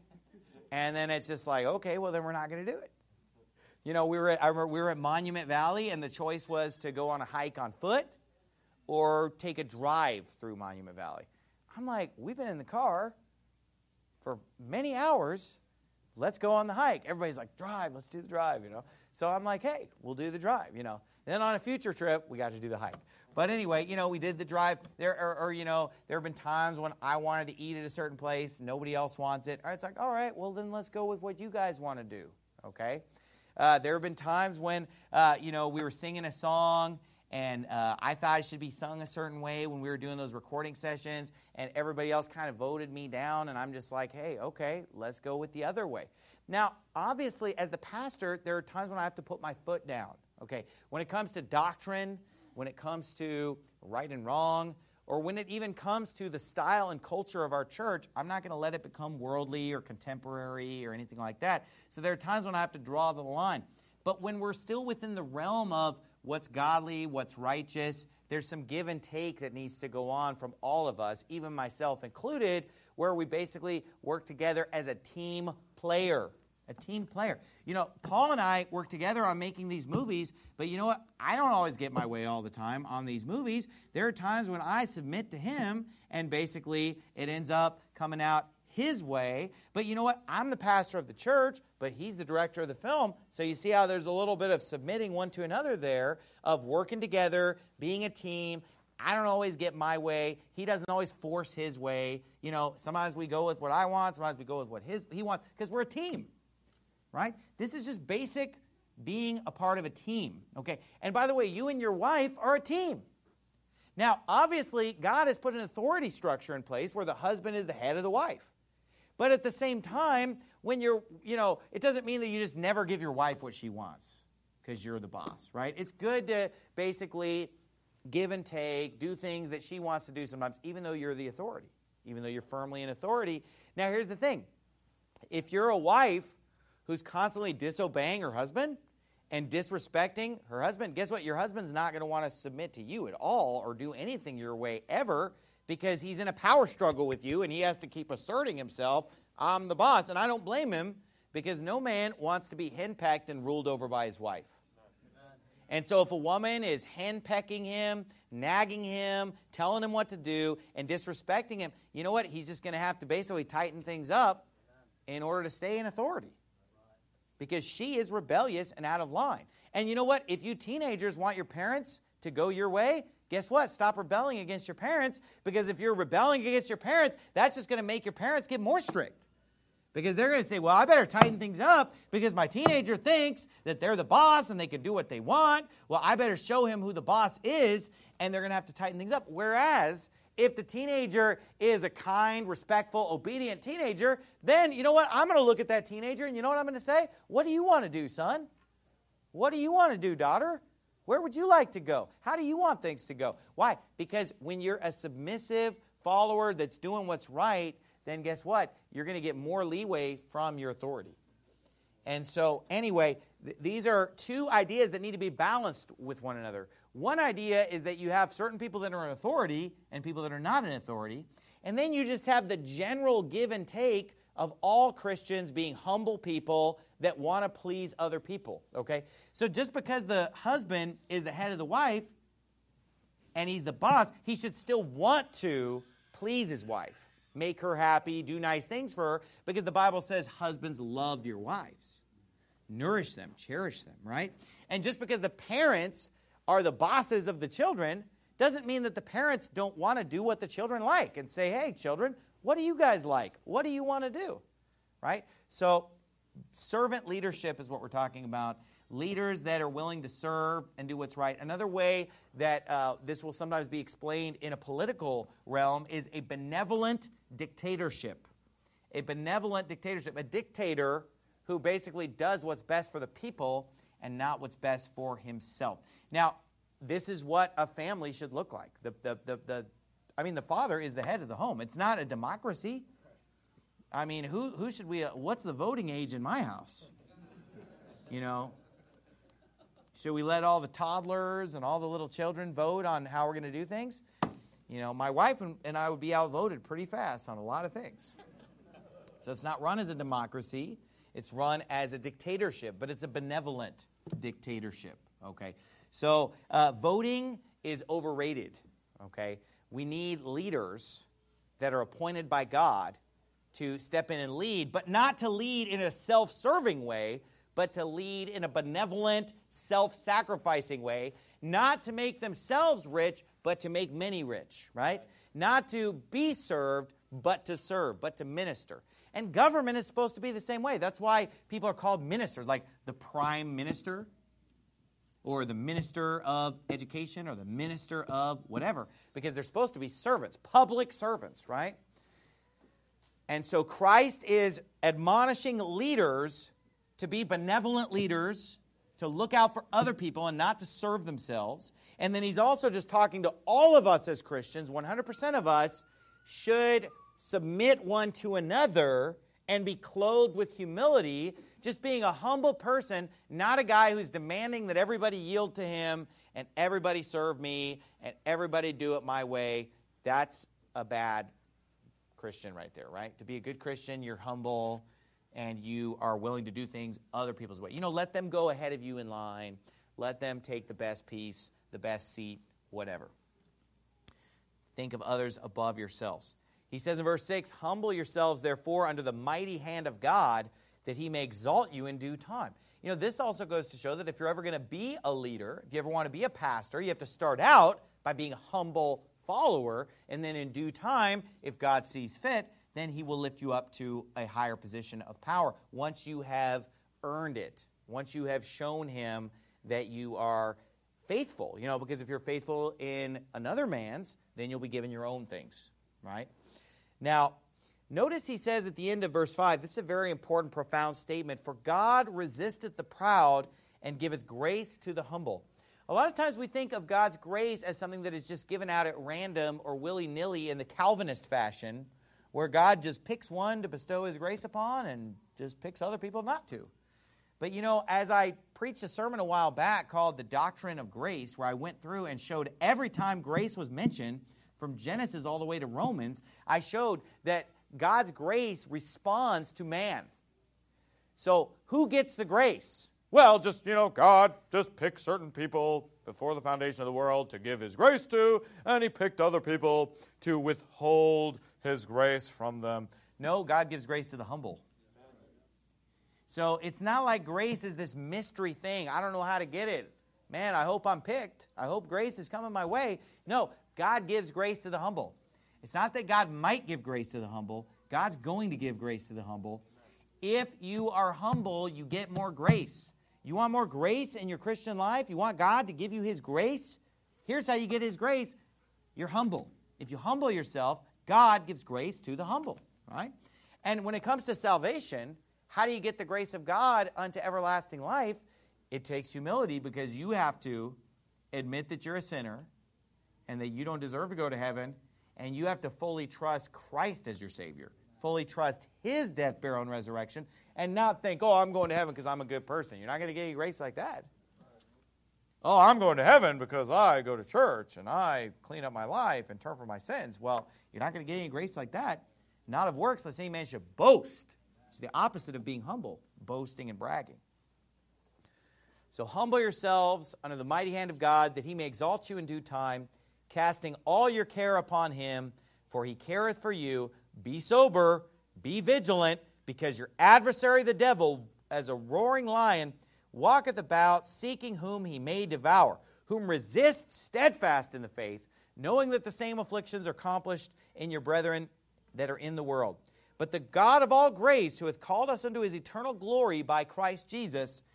And then it's just like, okay, well, then we're not going to do it. You know, I remember we were at Monument Valley, and the choice was to go on a hike on foot or take a drive through Monument Valley. I'm like, we've been in the car for many hours. Let's go on the hike. Everybody's like, drive, let's do the drive, you know. So I'm like, hey, we'll do the drive, you know. Then on a future trip, we got to do the hike. But anyway, you know, we did the drive. There have been times when I wanted to eat at a certain place. Nobody else wants it. All right, it's like, all right, well, then let's go with what you guys want to do, okay? There have been times when, we were singing a song, and I thought it should be sung a certain way when we were doing those recording sessions, and everybody else kind of voted me down, and I'm just like, hey, okay, let's go with the other way. Now, obviously, as the pastor, there are times when I have to put my foot down, okay? When it comes to doctrine, when it comes to right and wrong, or when it even comes to the style and culture of our church, I'm not going to let it become worldly or contemporary or anything like that. So there are times when I have to draw the line. But when we're still within the realm of what's godly, what's righteous, there's some give and take that needs to go on from all of us, even myself included, where we basically work together as a team player. A team player. You know, Paul and I work together on making these movies, but you know what? I don't always get my way all the time on these movies. There are times when I submit to him, and basically it ends up coming out his way. But you know what? I'm the pastor of the church, but he's the director of the film. So you see how there's a little bit of submitting one to another there, of working together, being a team. I don't always get my way. He doesn't always force his way. You know, sometimes we go with what I want. Sometimes we go with what he wants, because we're a team. Right? This is just basic being a part of a team, okay? And by the way, you and your wife are a team. Now, obviously, God has put an authority structure in place where the husband is the head of the wife. But at the same time, when it doesn't mean that you just never give your wife what she wants because you're the boss, right? It's good to basically give and take, do things that she wants to do sometimes, even though you're the authority, even though you're firmly in authority. Now, here's the thing. If you're a wife who's constantly disobeying her husband and disrespecting her husband, guess what? Your husband's not going to want to submit to you at all or do anything your way ever, because he's in a power struggle with you and he has to keep asserting himself. I'm the boss, and I don't blame him, because no man wants to be henpecked and ruled over by his wife. And so if a woman is henpecking him, nagging him, telling him what to do, and disrespecting him, you know what? He's just going to have to basically tighten things up in order to stay in authority, because she is rebellious and out of line. And you know what? If you teenagers want your parents to go your way, guess what? Stop rebelling against your parents, because if you're rebelling against your parents, that's just going to make your parents get more strict. Because they're going to say, well, I better tighten things up because my teenager thinks that they're the boss and they can do what they want. Well, I better show him who the boss is, and they're going to have to tighten things up. Whereas if the teenager is a kind, respectful, obedient teenager, then you know what? I'm going to look at that teenager, and you know what I'm going to say? What do you want to do, son? What do you want to do, daughter? Where would you like to go? How do you want things to go? Why? Because when you're a submissive follower that's doing what's right, then guess what? You're going to get more leeway from your authority. And so anyway, these are two ideas that need to be balanced with one another. One idea is that you have certain people that are in authority and people that are not in authority. And then you just have the general give and take of all Christians being humble people that want to please other people. Okay? So just because the husband is the head of the wife and he's the boss, he should still want to please his wife, make her happy, do nice things for her, because the Bible says, husbands, love your wives. Nourish them, cherish them, right? And just because the parents are the bosses of the children doesn't mean that the parents don't want to do what the children like and say, hey, children, what do you guys like? What do you want to do? Right? So servant leadership is what we're talking about. Leaders that are willing to serve and do what's right. Another way that this will sometimes be explained in a political realm is a benevolent dictatorship. A benevolent dictatorship. A dictator who basically does what's best for the people and not what's best for himself. Now, this is what a family should look like. The father is the head of the home. It's not a democracy. I mean, who should we? What's the voting age in my house? You know, Should we let all the toddlers and all the little children vote on how we're going to do things? You know, my wife and I would be outvoted pretty fast on a lot of things. So it's not run as a democracy. It's run as a dictatorship, but it's a benevolent dictatorship, okay? So voting is overrated, okay? We need leaders that are appointed by God to step in and lead, but not to lead in a self-serving way, but to lead in a benevolent, self-sacrificing way, not to make themselves rich, but to make many rich, right? Not to be served, but to serve, but to minister. And government is supposed to be the same way. That's why people are called ministers, like the prime minister, or the minister of education, or the minister of whatever, because they're supposed to be servants, public servants, right? And so Christ is admonishing leaders to be benevolent leaders, to look out for other people and not to serve themselves. And then he's also just talking to all of us as Christians. 100% of us should submit one to another and be clothed with humility, just being a humble person, not a guy who's demanding that everybody yield to him and everybody serve me and everybody do it my way. That's a bad Christian right there, right? To be a good Christian, you're humble and you are willing to do things other people's way. You know, let them go ahead of you in line. Let them take the best piece, the best seat, whatever. Think of others above yourselves. He says in verse 6, humble yourselves, therefore, under the mighty hand of God, that he may exalt you in due time. You know, this also goes to show that if you're ever going to be a leader, if you ever want to be a pastor, you have to start out by being a humble follower, and then in due time, if God sees fit, then he will lift you up to a higher position of power once you have earned it, once you have shown him that you are faithful. You know, because if you're faithful in another man's, then you'll be given your own things, right? Now, notice he says at the end of verse 5, this is a very important, profound statement, for God resisteth the proud and giveth grace to the humble. A lot of times we think of God's grace as something that is just given out at random or willy-nilly in the Calvinist fashion, where God just picks one to bestow his grace upon and just picks other people not to. But you know, as I preached a sermon a while back called The Doctrine of Grace, where I went through and showed every time grace was mentioned, from Genesis all the way to Romans, I showed that God's grace responds to man. So who gets the grace? Well, just, you know, God just picked certain people before the foundation of the world to give his grace to, and he picked other people to withhold his grace from them. No, God gives grace to the humble. So it's not like grace is this mystery thing. I don't know how to get it. Man, I hope I'm picked. I hope grace is coming my way. No, God gives grace to the humble. It's not that God might give grace to the humble. God's going to give grace to the humble. If you are humble, you get more grace. You want more grace in your Christian life? You want God to give you his grace? Here's how you get his grace. You're humble. If you humble yourself, God gives grace to the humble, right? And when it comes to salvation, how do you get the grace of God unto everlasting life? It takes humility, because you have to admit that you're a sinner and that you don't deserve to go to heaven, and you have to fully trust Christ as your Savior, fully trust his death, burial, and resurrection, and not think, oh, I'm going to heaven because I'm a good person. You're not going to get any grace like that. Oh, I'm going to heaven because I go to church and I clean up my life and turn from my sins. Well, you're not going to get any grace like that. Not of works, lest any man should boast. It's the opposite of being humble, boasting and bragging. So humble yourselves under the mighty hand of God, that he may exalt you in due time, casting all your care upon him, for he careth for you. Be sober, be vigilant, because your adversary the devil, as a roaring lion, walketh about, seeking whom he may devour, whom resist steadfast in the faith, knowing that the same afflictions are accomplished in your brethren that are in the world. But the God of all grace, who hath called us unto his eternal glory by Christ Jesus,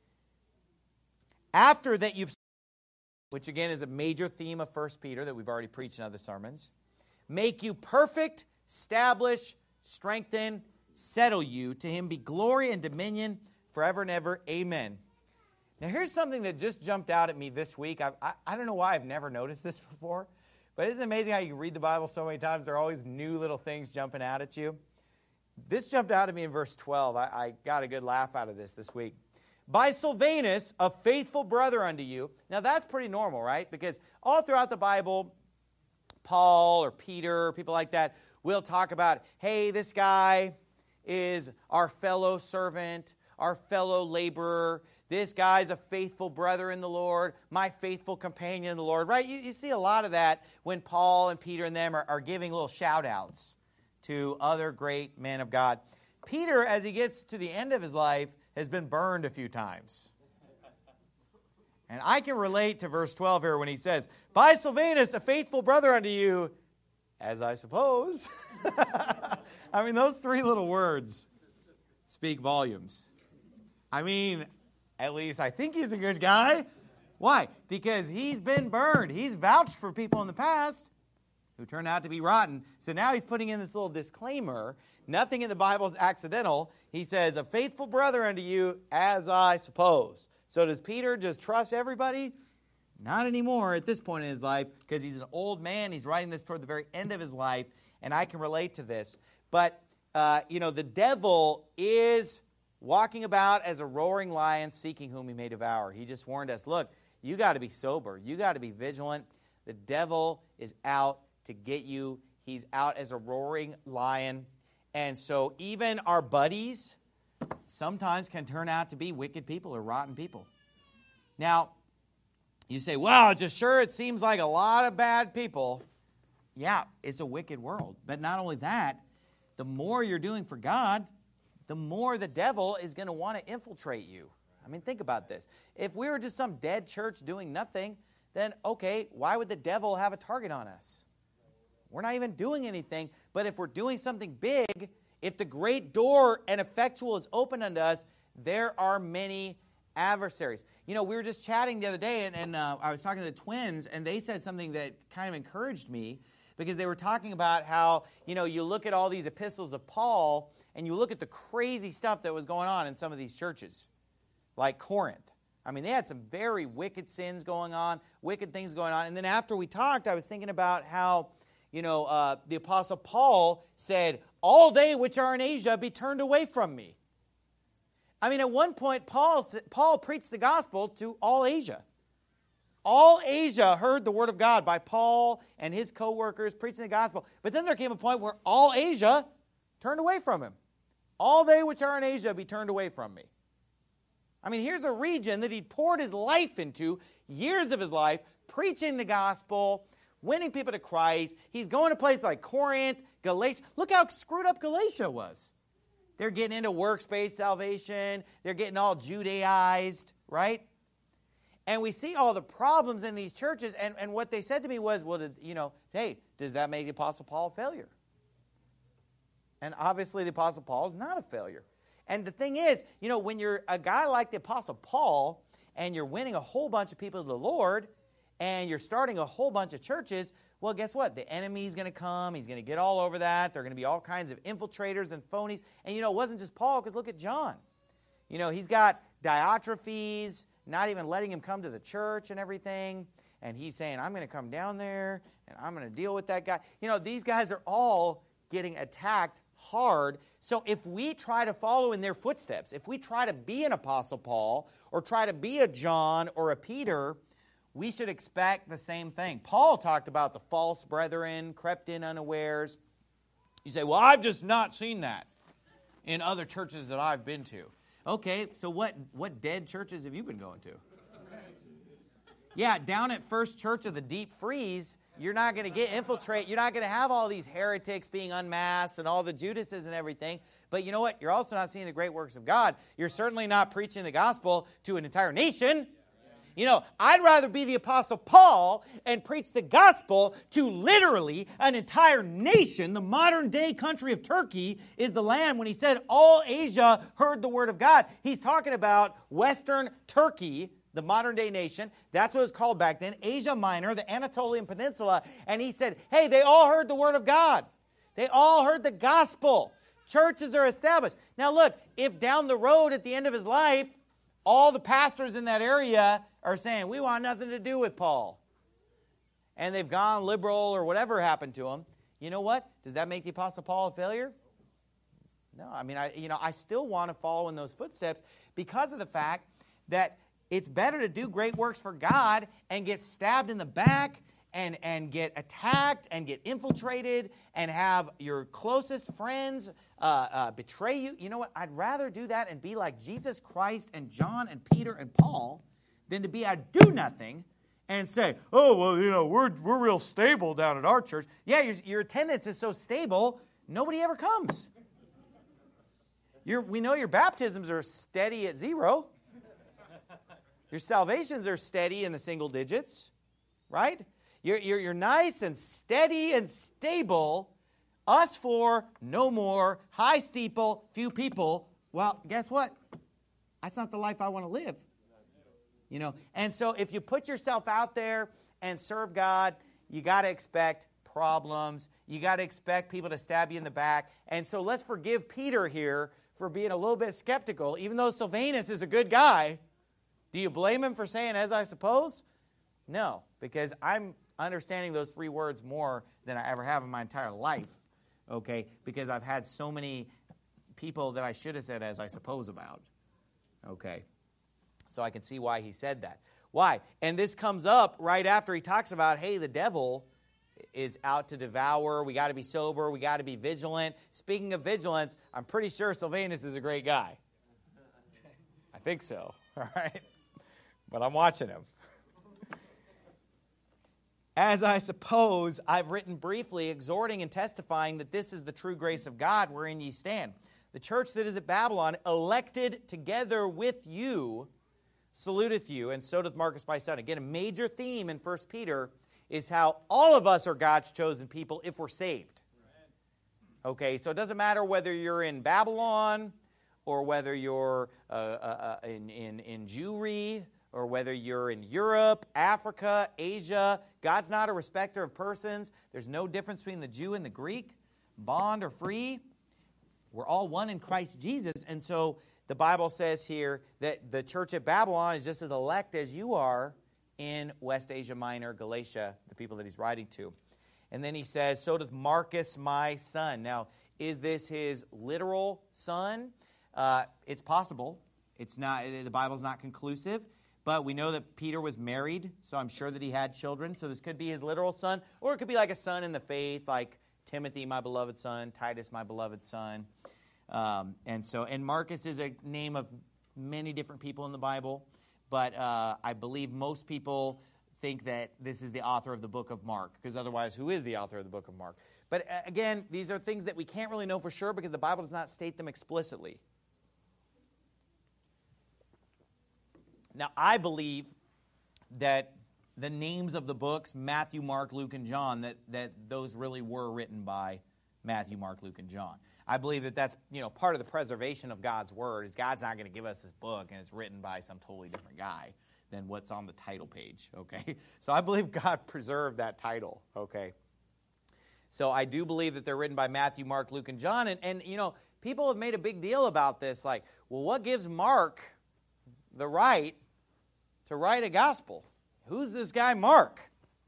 after that you've, which again is a major theme of 1 Peter that we've already preached in other sermons, make you perfect, establish, strengthen, settle you. To him be glory and dominion forever and ever. Amen. Now here's something that just jumped out at me this week. I don't know why I've never noticed this before, but isn't it amazing how you read the Bible so many times, there are always new little things jumping out at you? This jumped out at me in verse 12. I got a good laugh out of this week. by Silvanus, a faithful brother unto you. Now that's pretty normal, right? Because all throughout the Bible, Paul or Peter, people like that, will talk about, hey, this guy is our fellow servant, our fellow laborer. This guy's a faithful brother in the Lord, my faithful companion in the Lord, right? You see a lot of that when Paul and Peter and them are giving little shout-outs to other great men of God. Peter, as he gets to the end of his life, has been burned a few times. And I can relate to verse 12 here when he says, by Silvanus, a faithful brother unto you, as I suppose. I mean, those three little words speak volumes. I mean, at least I think he's a good guy. Why? Because he's been burned. He's vouched for people in the past who turned out to be rotten. So now he's putting in this little disclaimer. Nothing in the Bible is accidental. He says, a faithful brother unto you, as I suppose. So does Peter just trust everybody? Not anymore at this point in his life, because he's an old man. He's writing this toward the very end of his life, and I can relate to this. But, the devil is walking about as a roaring lion, seeking whom he may devour. He just warned us, look, you got to be sober. You got to be vigilant. The devil is out to get you. He's out as a roaring lion. And so even our buddies sometimes can turn out to be wicked people or rotten people. Now, you say, well, it seems like a lot of bad people. Yeah, it's a wicked world. But not only that, the more you're doing for God, the more the devil is going to want to infiltrate you. I mean, think about this. If we were just some dead church doing nothing, then, okay, why would the devil have a target on us? We're not even doing anything. But if we're doing something big, if the great door and effectual is open unto us, there are many adversaries. We were just chatting the other day, and I was talking to the twins, and they said something that kind of encouraged me, because they were talking about how, you look at all these epistles of Paul, and you look at the crazy stuff that was going on in some of these churches, like Corinth. I mean, they had some very wicked sins going on, wicked things going on. And then after we talked, I was thinking about how, the Apostle Paul said, all they which are in Asia be turned away from me. I mean, at one point, Paul preached the gospel to all Asia. All Asia heard the word of God by Paul and his co-workers preaching the gospel. But then there came a point where all Asia turned away from him. All they which are in Asia be turned away from me. I mean, here's a region that he poured his life into, years of his life, preaching the gospel, winning people to Christ. He's going to places like Corinth, Galatia. Look how screwed up Galatia was. They're getting into works-based salvation. They're getting all Judaized, right? And we see all the problems in these churches. And what they said to me was, well, hey, does that make the Apostle Paul a failure? And obviously the Apostle Paul is not a failure. And the thing is, when you're a guy like the Apostle Paul and you're winning a whole bunch of people to the Lord and you're starting a whole bunch of churches, well, guess what? The enemy's going to come. He's going to get all over that. There are going to be all kinds of infiltrators and phonies. And, it wasn't just Paul, because look at John. He's got Diotrephes not even letting him come to the church and everything. And he's saying, I'm going to come down there and I'm going to deal with that guy. These guys are all getting attacked hard. So if we try to follow in their footsteps, if we try to be an Apostle Paul or try to be a John or a Peter, we should expect the same thing. Paul talked about the false brethren crept in unawares. You say, well, I've just not seen that in other churches that I've been to. Okay, so what dead churches have you been going to? Yeah, down at First Church of the Deep Freeze, you're not going to get infiltrate. You're not going to have all these heretics being unmasked and all the Judases and everything. But you know what? You're also not seeing the great works of God. You're certainly not preaching the gospel to an entire nation. I'd rather be the Apostle Paul and preach the gospel to literally an entire nation. The modern-day country of Turkey is the land. When he said all Asia heard the word of God, he's talking about Western Turkey, the modern-day nation. That's what it was called back then, Asia Minor, the Anatolian Peninsula. And he said, hey, they all heard the word of God. They all heard the gospel. Churches are established. Now look, if down the road at the end of his life, all the pastors in that area are saying, we want nothing to do with Paul, and they've gone liberal or whatever happened to him, you know what? Does that make the Apostle Paul a failure? No. I mean, I still want to follow in those footsteps because of the fact that it's better to do great works for God and get stabbed in the back and get attacked and get infiltrated and have your closest friends betray you. You know what? I'd rather do that and be like Jesus Christ and John and Peter and Paul than to be a do-nothing and say, oh, well, you know, we're real stable down at our church. Yeah, your attendance is so stable, nobody ever comes. We know your baptisms are steady at 0. Your salvations are steady in the single digits, right? You're nice and steady and stable. Us four, no more, high steeple, few people. Well, guess what? That's not the life I want to live. You know, and so if you put yourself out there and serve God, you got to expect problems. You got to expect people to stab you in the back. And so let's forgive Peter here for being a little bit skeptical, even though Silvanus is a good guy. Do you blame him for saying, as I suppose? No, because I'm understanding those 3 words more than I ever have in my entire life, okay, because I've had so many people that I should have said as I suppose about, okay. So I can see why he said that. Why? And this comes up right after he talks about, hey, the devil is out to devour. We got to be sober. We got to be vigilant. Speaking of vigilance, I'm pretty sure Silvanus is a great guy. I think so, all right? But I'm watching him. As I suppose, I've written briefly, exhorting and testifying that this is the true grace of God wherein ye stand. The church that is at Babylon, elected together with you, saluteth you, and so doth Marcus my son. Again, a major theme in 1 Peter is how all of us are God's chosen people if we're saved. Okay, so it doesn't matter whether you're in Babylon or whether you're in Jewry or whether you're in Europe, Africa, Asia. God's not a respecter of persons. There's no difference between the Jew and the Greek, bond or free. We're all one in Christ Jesus, and so the Bible says here that the church at Babylon is just as elect as you are in West Asia Minor, Galatia, the people that he's writing to. And then he says, so doth Marcus my son. Now, is this his literal son? It's possible. It's not. The Bible's not conclusive. But we know that Peter was married, so I'm sure that he had children. So this could be his literal son, or it could be like a son in the faith, like Timothy, my beloved son, Titus, my beloved son. And Marcus is a name of many different people in the Bible, but I believe most people think that this is the author of the book of Mark, because otherwise, who is the author of the book of Mark? But again, these are things that we can't really know for sure because the Bible does not state them explicitly. Now, I believe that the names of the books, Matthew, Mark, Luke, and John, that those really were written by Matthew, Mark, Luke, and John. I believe that that's, part of the preservation of God's Word is God's not going to give us this book and it's written by some totally different guy than what's on the title page, okay? So I believe God preserved that title, okay? So I do believe that they're written by Matthew, Mark, Luke, and John. And people have made a big deal about this, like, well, what gives Mark the right to write a gospel? Who's this guy Mark?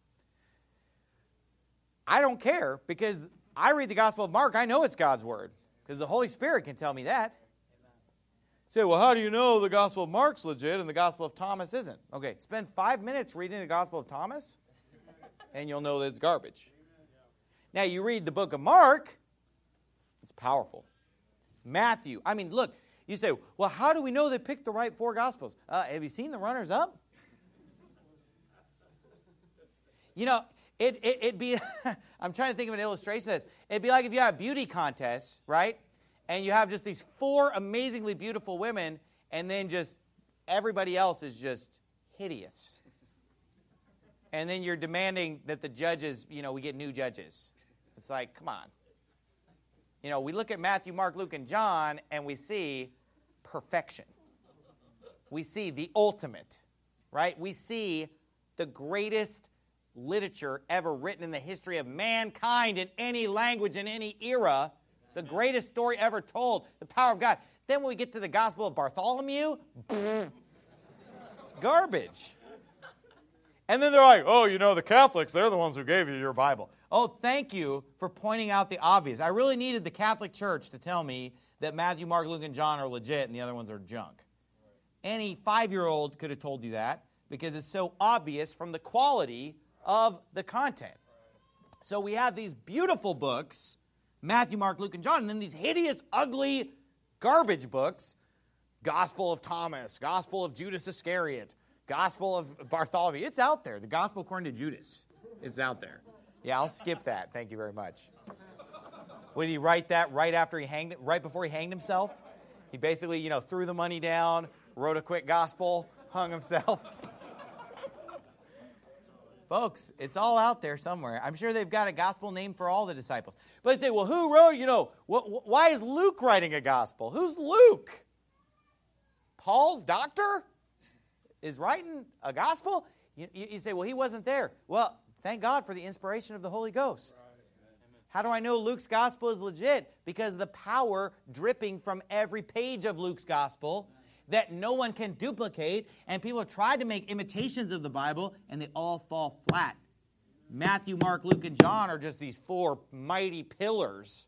I don't care, because I read the Gospel of Mark, I know it's God's Word, because the Holy Spirit can tell me that. Say, well, how do you know the Gospel of Mark's legit and the Gospel of Thomas isn't? Okay, spend 5 minutes reading the Gospel of Thomas, and you'll know that it's garbage. Now, you read the book of Mark, it's powerful. Matthew, look, you say, well, how do we know they picked the right 4 Gospels? Have you seen the runners-up? It'd be, I'm trying to think of an illustration of this. It'd be like if you had a beauty contest, right? And you have just these 4 amazingly beautiful women, and then just everybody else is just hideous. And then you're demanding that the judges, we get new judges. It's like, come on. We look at Matthew, Mark, Luke, and John, and we see perfection. We see the ultimate, right? We see the greatest literature ever written in the history of mankind in any language, in any era, the greatest story ever told, the power of God. Then when we get to the Gospel of Bartholomew, it's garbage. And then they're like, oh, the Catholics, they're the ones who gave you your Bible. Oh, thank you for pointing out the obvious. I really needed the Catholic Church to tell me that Matthew, Mark, Luke, and John are legit and the other ones are junk. Any 5-year-old could have told you that because it's so obvious from the quality of the content. So we have these beautiful books, Matthew, Mark, Luke, and John, and then these hideous, ugly, garbage books, Gospel of Thomas, Gospel of Judas Iscariot, Gospel of Bartholomew. It's out there. The Gospel according to Judas is out there. Yeah, I'll skip that. Thank you very much. Would he write that right before he hanged himself? He basically, threw the money down, wrote a quick gospel, hung himself. Folks, it's all out there somewhere. I'm sure they've got a gospel name for all the disciples. But they say, well, who wrote, why is Luke writing a gospel? Who's Luke? Paul's doctor is writing a gospel? You say, well, he wasn't there. Well, thank God for the inspiration of the Holy Ghost. How do I know Luke's gospel is legit? Because the power dripping from every page of Luke's gospel that no one can duplicate, and people have tried to make imitations of the Bible, and they all fall flat. Matthew, Mark, Luke, and John are just these 4 mighty pillars.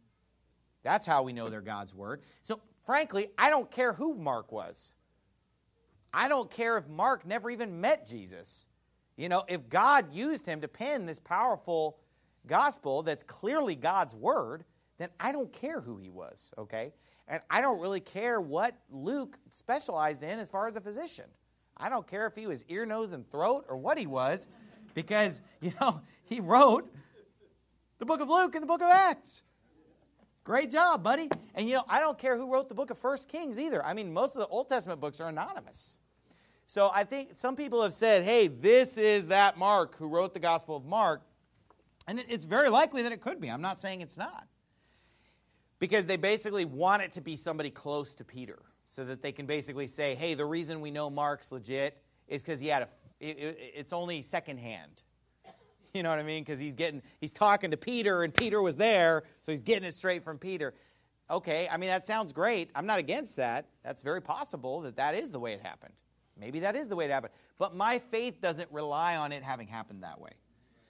That's how we know they're God's Word. So, frankly, I don't care who Mark was. I don't care if Mark never even met Jesus. If God used him to pen this powerful gospel that's clearly God's Word, then I don't care who he was, okay? And I don't really care what Luke specialized in as far as a physician. I don't care if he was ear, nose, and throat or what he was, because, he wrote the book of Luke and the book of Acts. Great job, buddy. And, I don't care who wrote the book of 1 Kings either. I mean, most of the Old Testament books are anonymous. So I think some people have said, hey, this is that Mark who wrote the Gospel of Mark. And it's very likely that it could be. I'm not saying it's not. Because they basically want it to be somebody close to Peter, so that they can basically say, hey, the reason we know Mark's legit is because it's only secondhand. You know what I mean? Because he's talking to Peter, and Peter was there, so he's getting it straight from Peter. Okay, I mean, that sounds great. I'm not against that. That's very possible that is the way it happened. Maybe that is the way it happened. But my faith doesn't rely on it having happened that way.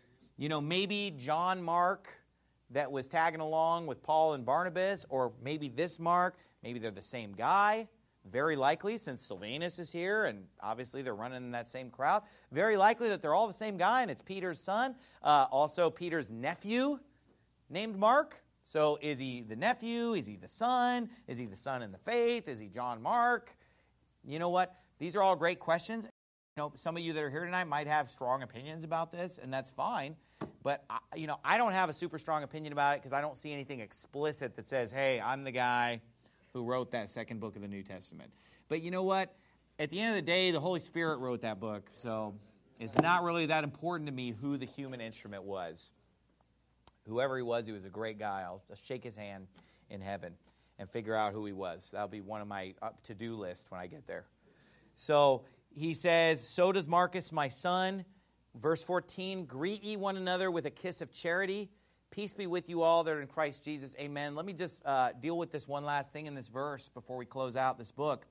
Maybe John Mark that was tagging along with Paul and Barnabas, or maybe this Mark, maybe they're the same guy. Very likely, since Silvanus is here, and obviously they're running in that same crowd, very likely that they're all the same guy, and it's Peter's son. Also, Peter's nephew named Mark. So is he the nephew? Is he the son? Is he the son in the faith? Is he John Mark? You know what? These are all great questions. Some of you that are here tonight might have strong opinions about this, and that's fine. But, I don't have a super strong opinion about it because I don't see anything explicit that says, hey, I'm the guy who wrote that second book of the New Testament. But you know what? At the end of the day, the Holy Spirit wrote that book, so it's not really that important to me who the human instrument was. Whoever he was a great guy. I'll shake his hand in heaven and figure out who he was. That'll be one of my to-do list when I get there. So he says, so does Marcus, my son. Verse 14, greet ye one another with a kiss of charity. Peace be with you all that are in Christ Jesus. Amen. Let me just deal with this one last thing in this verse before we close out this book.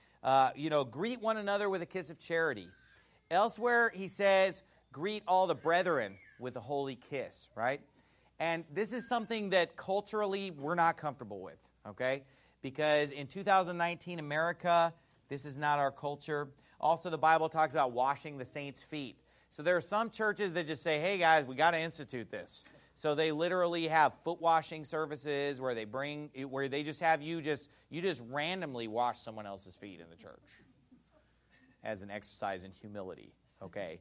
Greet one another with a kiss of charity. Elsewhere, he says, greet all the brethren with a holy kiss, right? And this is something that culturally we're not comfortable with, okay? Because in 2019 America, this is not our culture. Also, the Bible talks about washing the saints' feet. So there are some churches that just say, hey, guys, we got to institute this. So they literally have foot washing services where they just have you just randomly wash someone else's feet in the church as an exercise in humility, okay?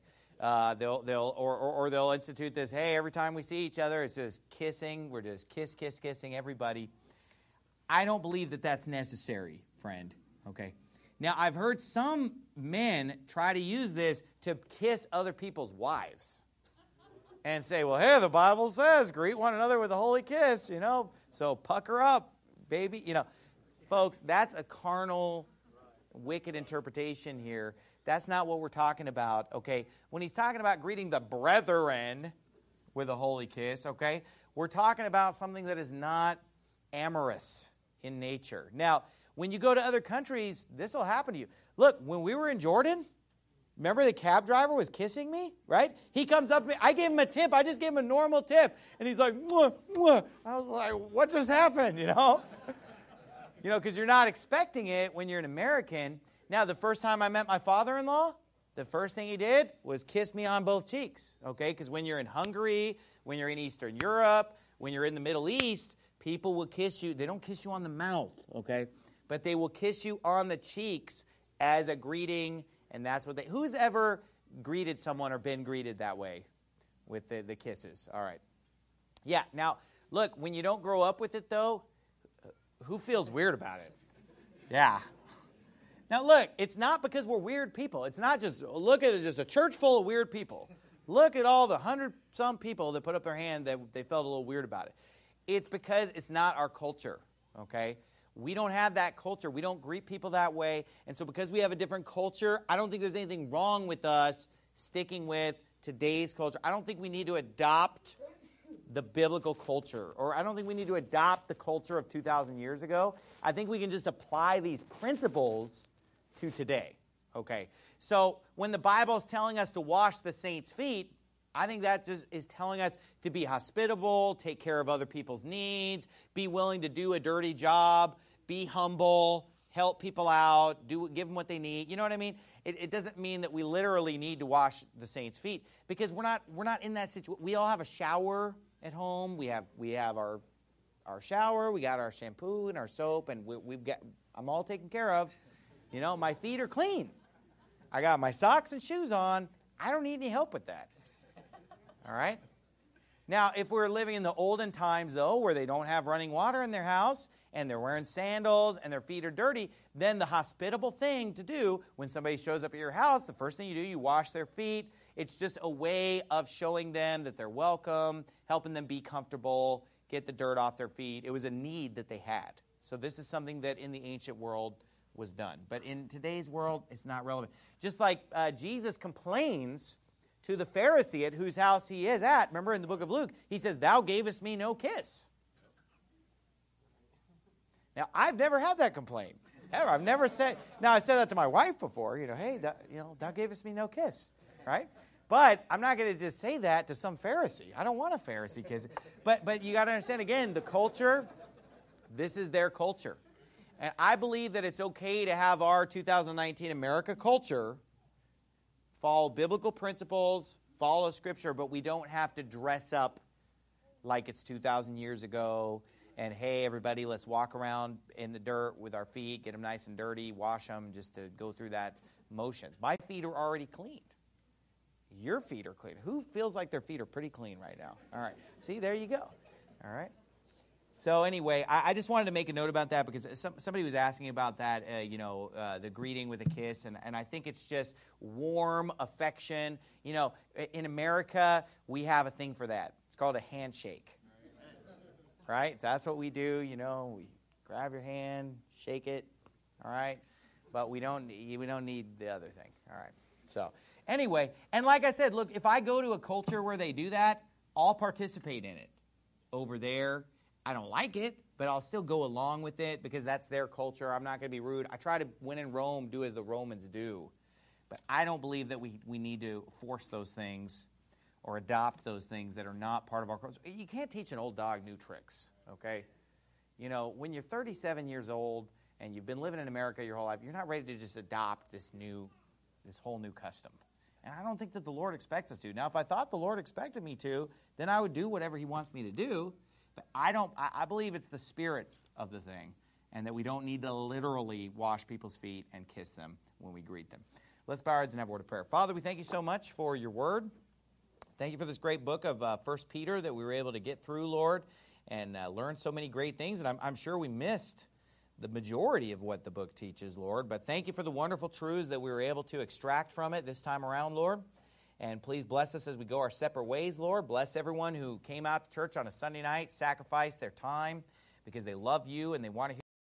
They'll institute this, hey, every time we see each other, it's just kissing. We're just kissing everybody. I don't believe that that's necessary, friend, okay? Now, I've heard some men try to use this to kiss other people's wives and say, well, hey, the Bible says greet one another with a holy kiss, so pucker up, baby. Folks, that's a carnal, wicked interpretation here. That's not what we're talking about, okay? When he's talking about greeting the brethren with a holy kiss, okay, we're talking about something that is not amorous in nature. Now, when you go to other countries, this will happen to you. Look, when we were in Jordan, remember the cab driver was kissing me, right? He comes up to me. I gave him a tip. I just gave him a normal tip. And he's like, mwah, mwah. I was like, what just happened, Because you're not expecting it when you're an American. Now, the first time I met my father-in-law, the first thing he did was kiss me on both cheeks, okay? Because when you're in Hungary, when you're in Eastern Europe, when you're in the Middle East, people will kiss you. They don't kiss you on the mouth, okay? But they will kiss you on the cheeks as a greeting, and that's what they... Who's ever greeted someone or been greeted that way with the kisses? All right. Yeah, now, look, when you don't grow up with it, though, who feels weird about it? Yeah. Now, look, it's not because we're weird people. It's not just, look at it, just a church full of weird people. Look at all the 100-some people that put up their hand that they felt a little weird about it. It's because it's not our culture, okay? We don't have that culture. We don't greet people that way. And so because we have a different culture, I don't think there's anything wrong with us sticking with today's culture. I don't think we need to adopt the biblical culture, or I don't think we need to adopt the culture of 2,000 years ago. I think we can just apply these principles to today, okay? So when the Bible is telling us to wash the saints' feet, I think that just is telling us to be hospitable, take care of other people's needs, be willing to do a dirty job, be humble, help people out, give them what they need. You know what I mean? It doesn't mean that we literally need to wash the saints' feet, because we're not in that situation. We all have a shower at home. We have our shower. We got our shampoo and our soap, and I'm all taken care of. You know, my feet are clean. I got my socks and shoes on. I don't need any help with that. All right? Now, if we're living in the olden times, though, where they don't have running water in their house, and they're wearing sandals, and their feet are dirty, then the hospitable thing to do when somebody shows up at your house, the first thing you do, you wash their feet. It's just a way of showing them that they're welcome, helping them be comfortable, get the dirt off their feet. It was a need that they had. So this is something that in the ancient world was done. But in today's world, it's not relevant. Just like Jesus complains to the Pharisee at whose house he is at. Remember in the book of Luke, he says, "Thou gavest me no kiss." Now, I've never had that complaint. Ever. I've never said, now I said that to my wife before, hey, thou gavest me no kiss, right? But I'm not going to just say that to some Pharisee. I don't want a Pharisee kiss. But you got to understand, again, the culture, this is their culture. And I believe that it's okay to have our 2019 America culture follow biblical principles, follow Scripture, but we don't have to dress up like it's 2,000 years ago. And, hey, everybody, let's walk around in the dirt with our feet, get them nice and dirty, wash them, just to go through that motions. My feet are already cleaned. Your feet are clean. Who feels like their feet are pretty clean right now? All right. See, there you go. All right. So anyway, I just wanted to make a note about that because somebody was asking about that, the greeting with a kiss, and I think it's just warm affection. You know, in America, we have a thing for that. It's called a handshake. Right? That's what we do, we grab your hand, shake it, all right? But we don't need the other thing, all right? So anyway, and like I said, look, if I go to a culture where they do that, I'll participate in it. Over there, I don't like it, but I'll still go along with it because that's their culture. I'm not going to be rude. I try to, when in Rome, do as the Romans do. But I don't believe that we need to force those things or adopt those things that are not part of our culture. You can't teach an old dog new tricks, okay? When you're 37 years old and you've been living in America your whole life, you're not ready to just adopt this whole new custom. And I don't think that the Lord expects us to. Now, if I thought the Lord expected me to, then I would do whatever He wants me to do. But I believe it's the spirit of the thing, and that we don't need to literally wash people's feet and kiss them when we greet them. Let's bow our heads and have a word of prayer. Father, we thank You so much for Your word. Thank You for this great book of 1 Peter that we were able to get through, Lord, and learn so many great things. And I'm sure we missed the majority of what the book teaches, Lord. But thank You for the wonderful truths that we were able to extract from it this time around, Lord. And please bless us as we go our separate ways, Lord. Bless everyone who came out to church on a Sunday night, sacrificed their time because they love You and they want to hear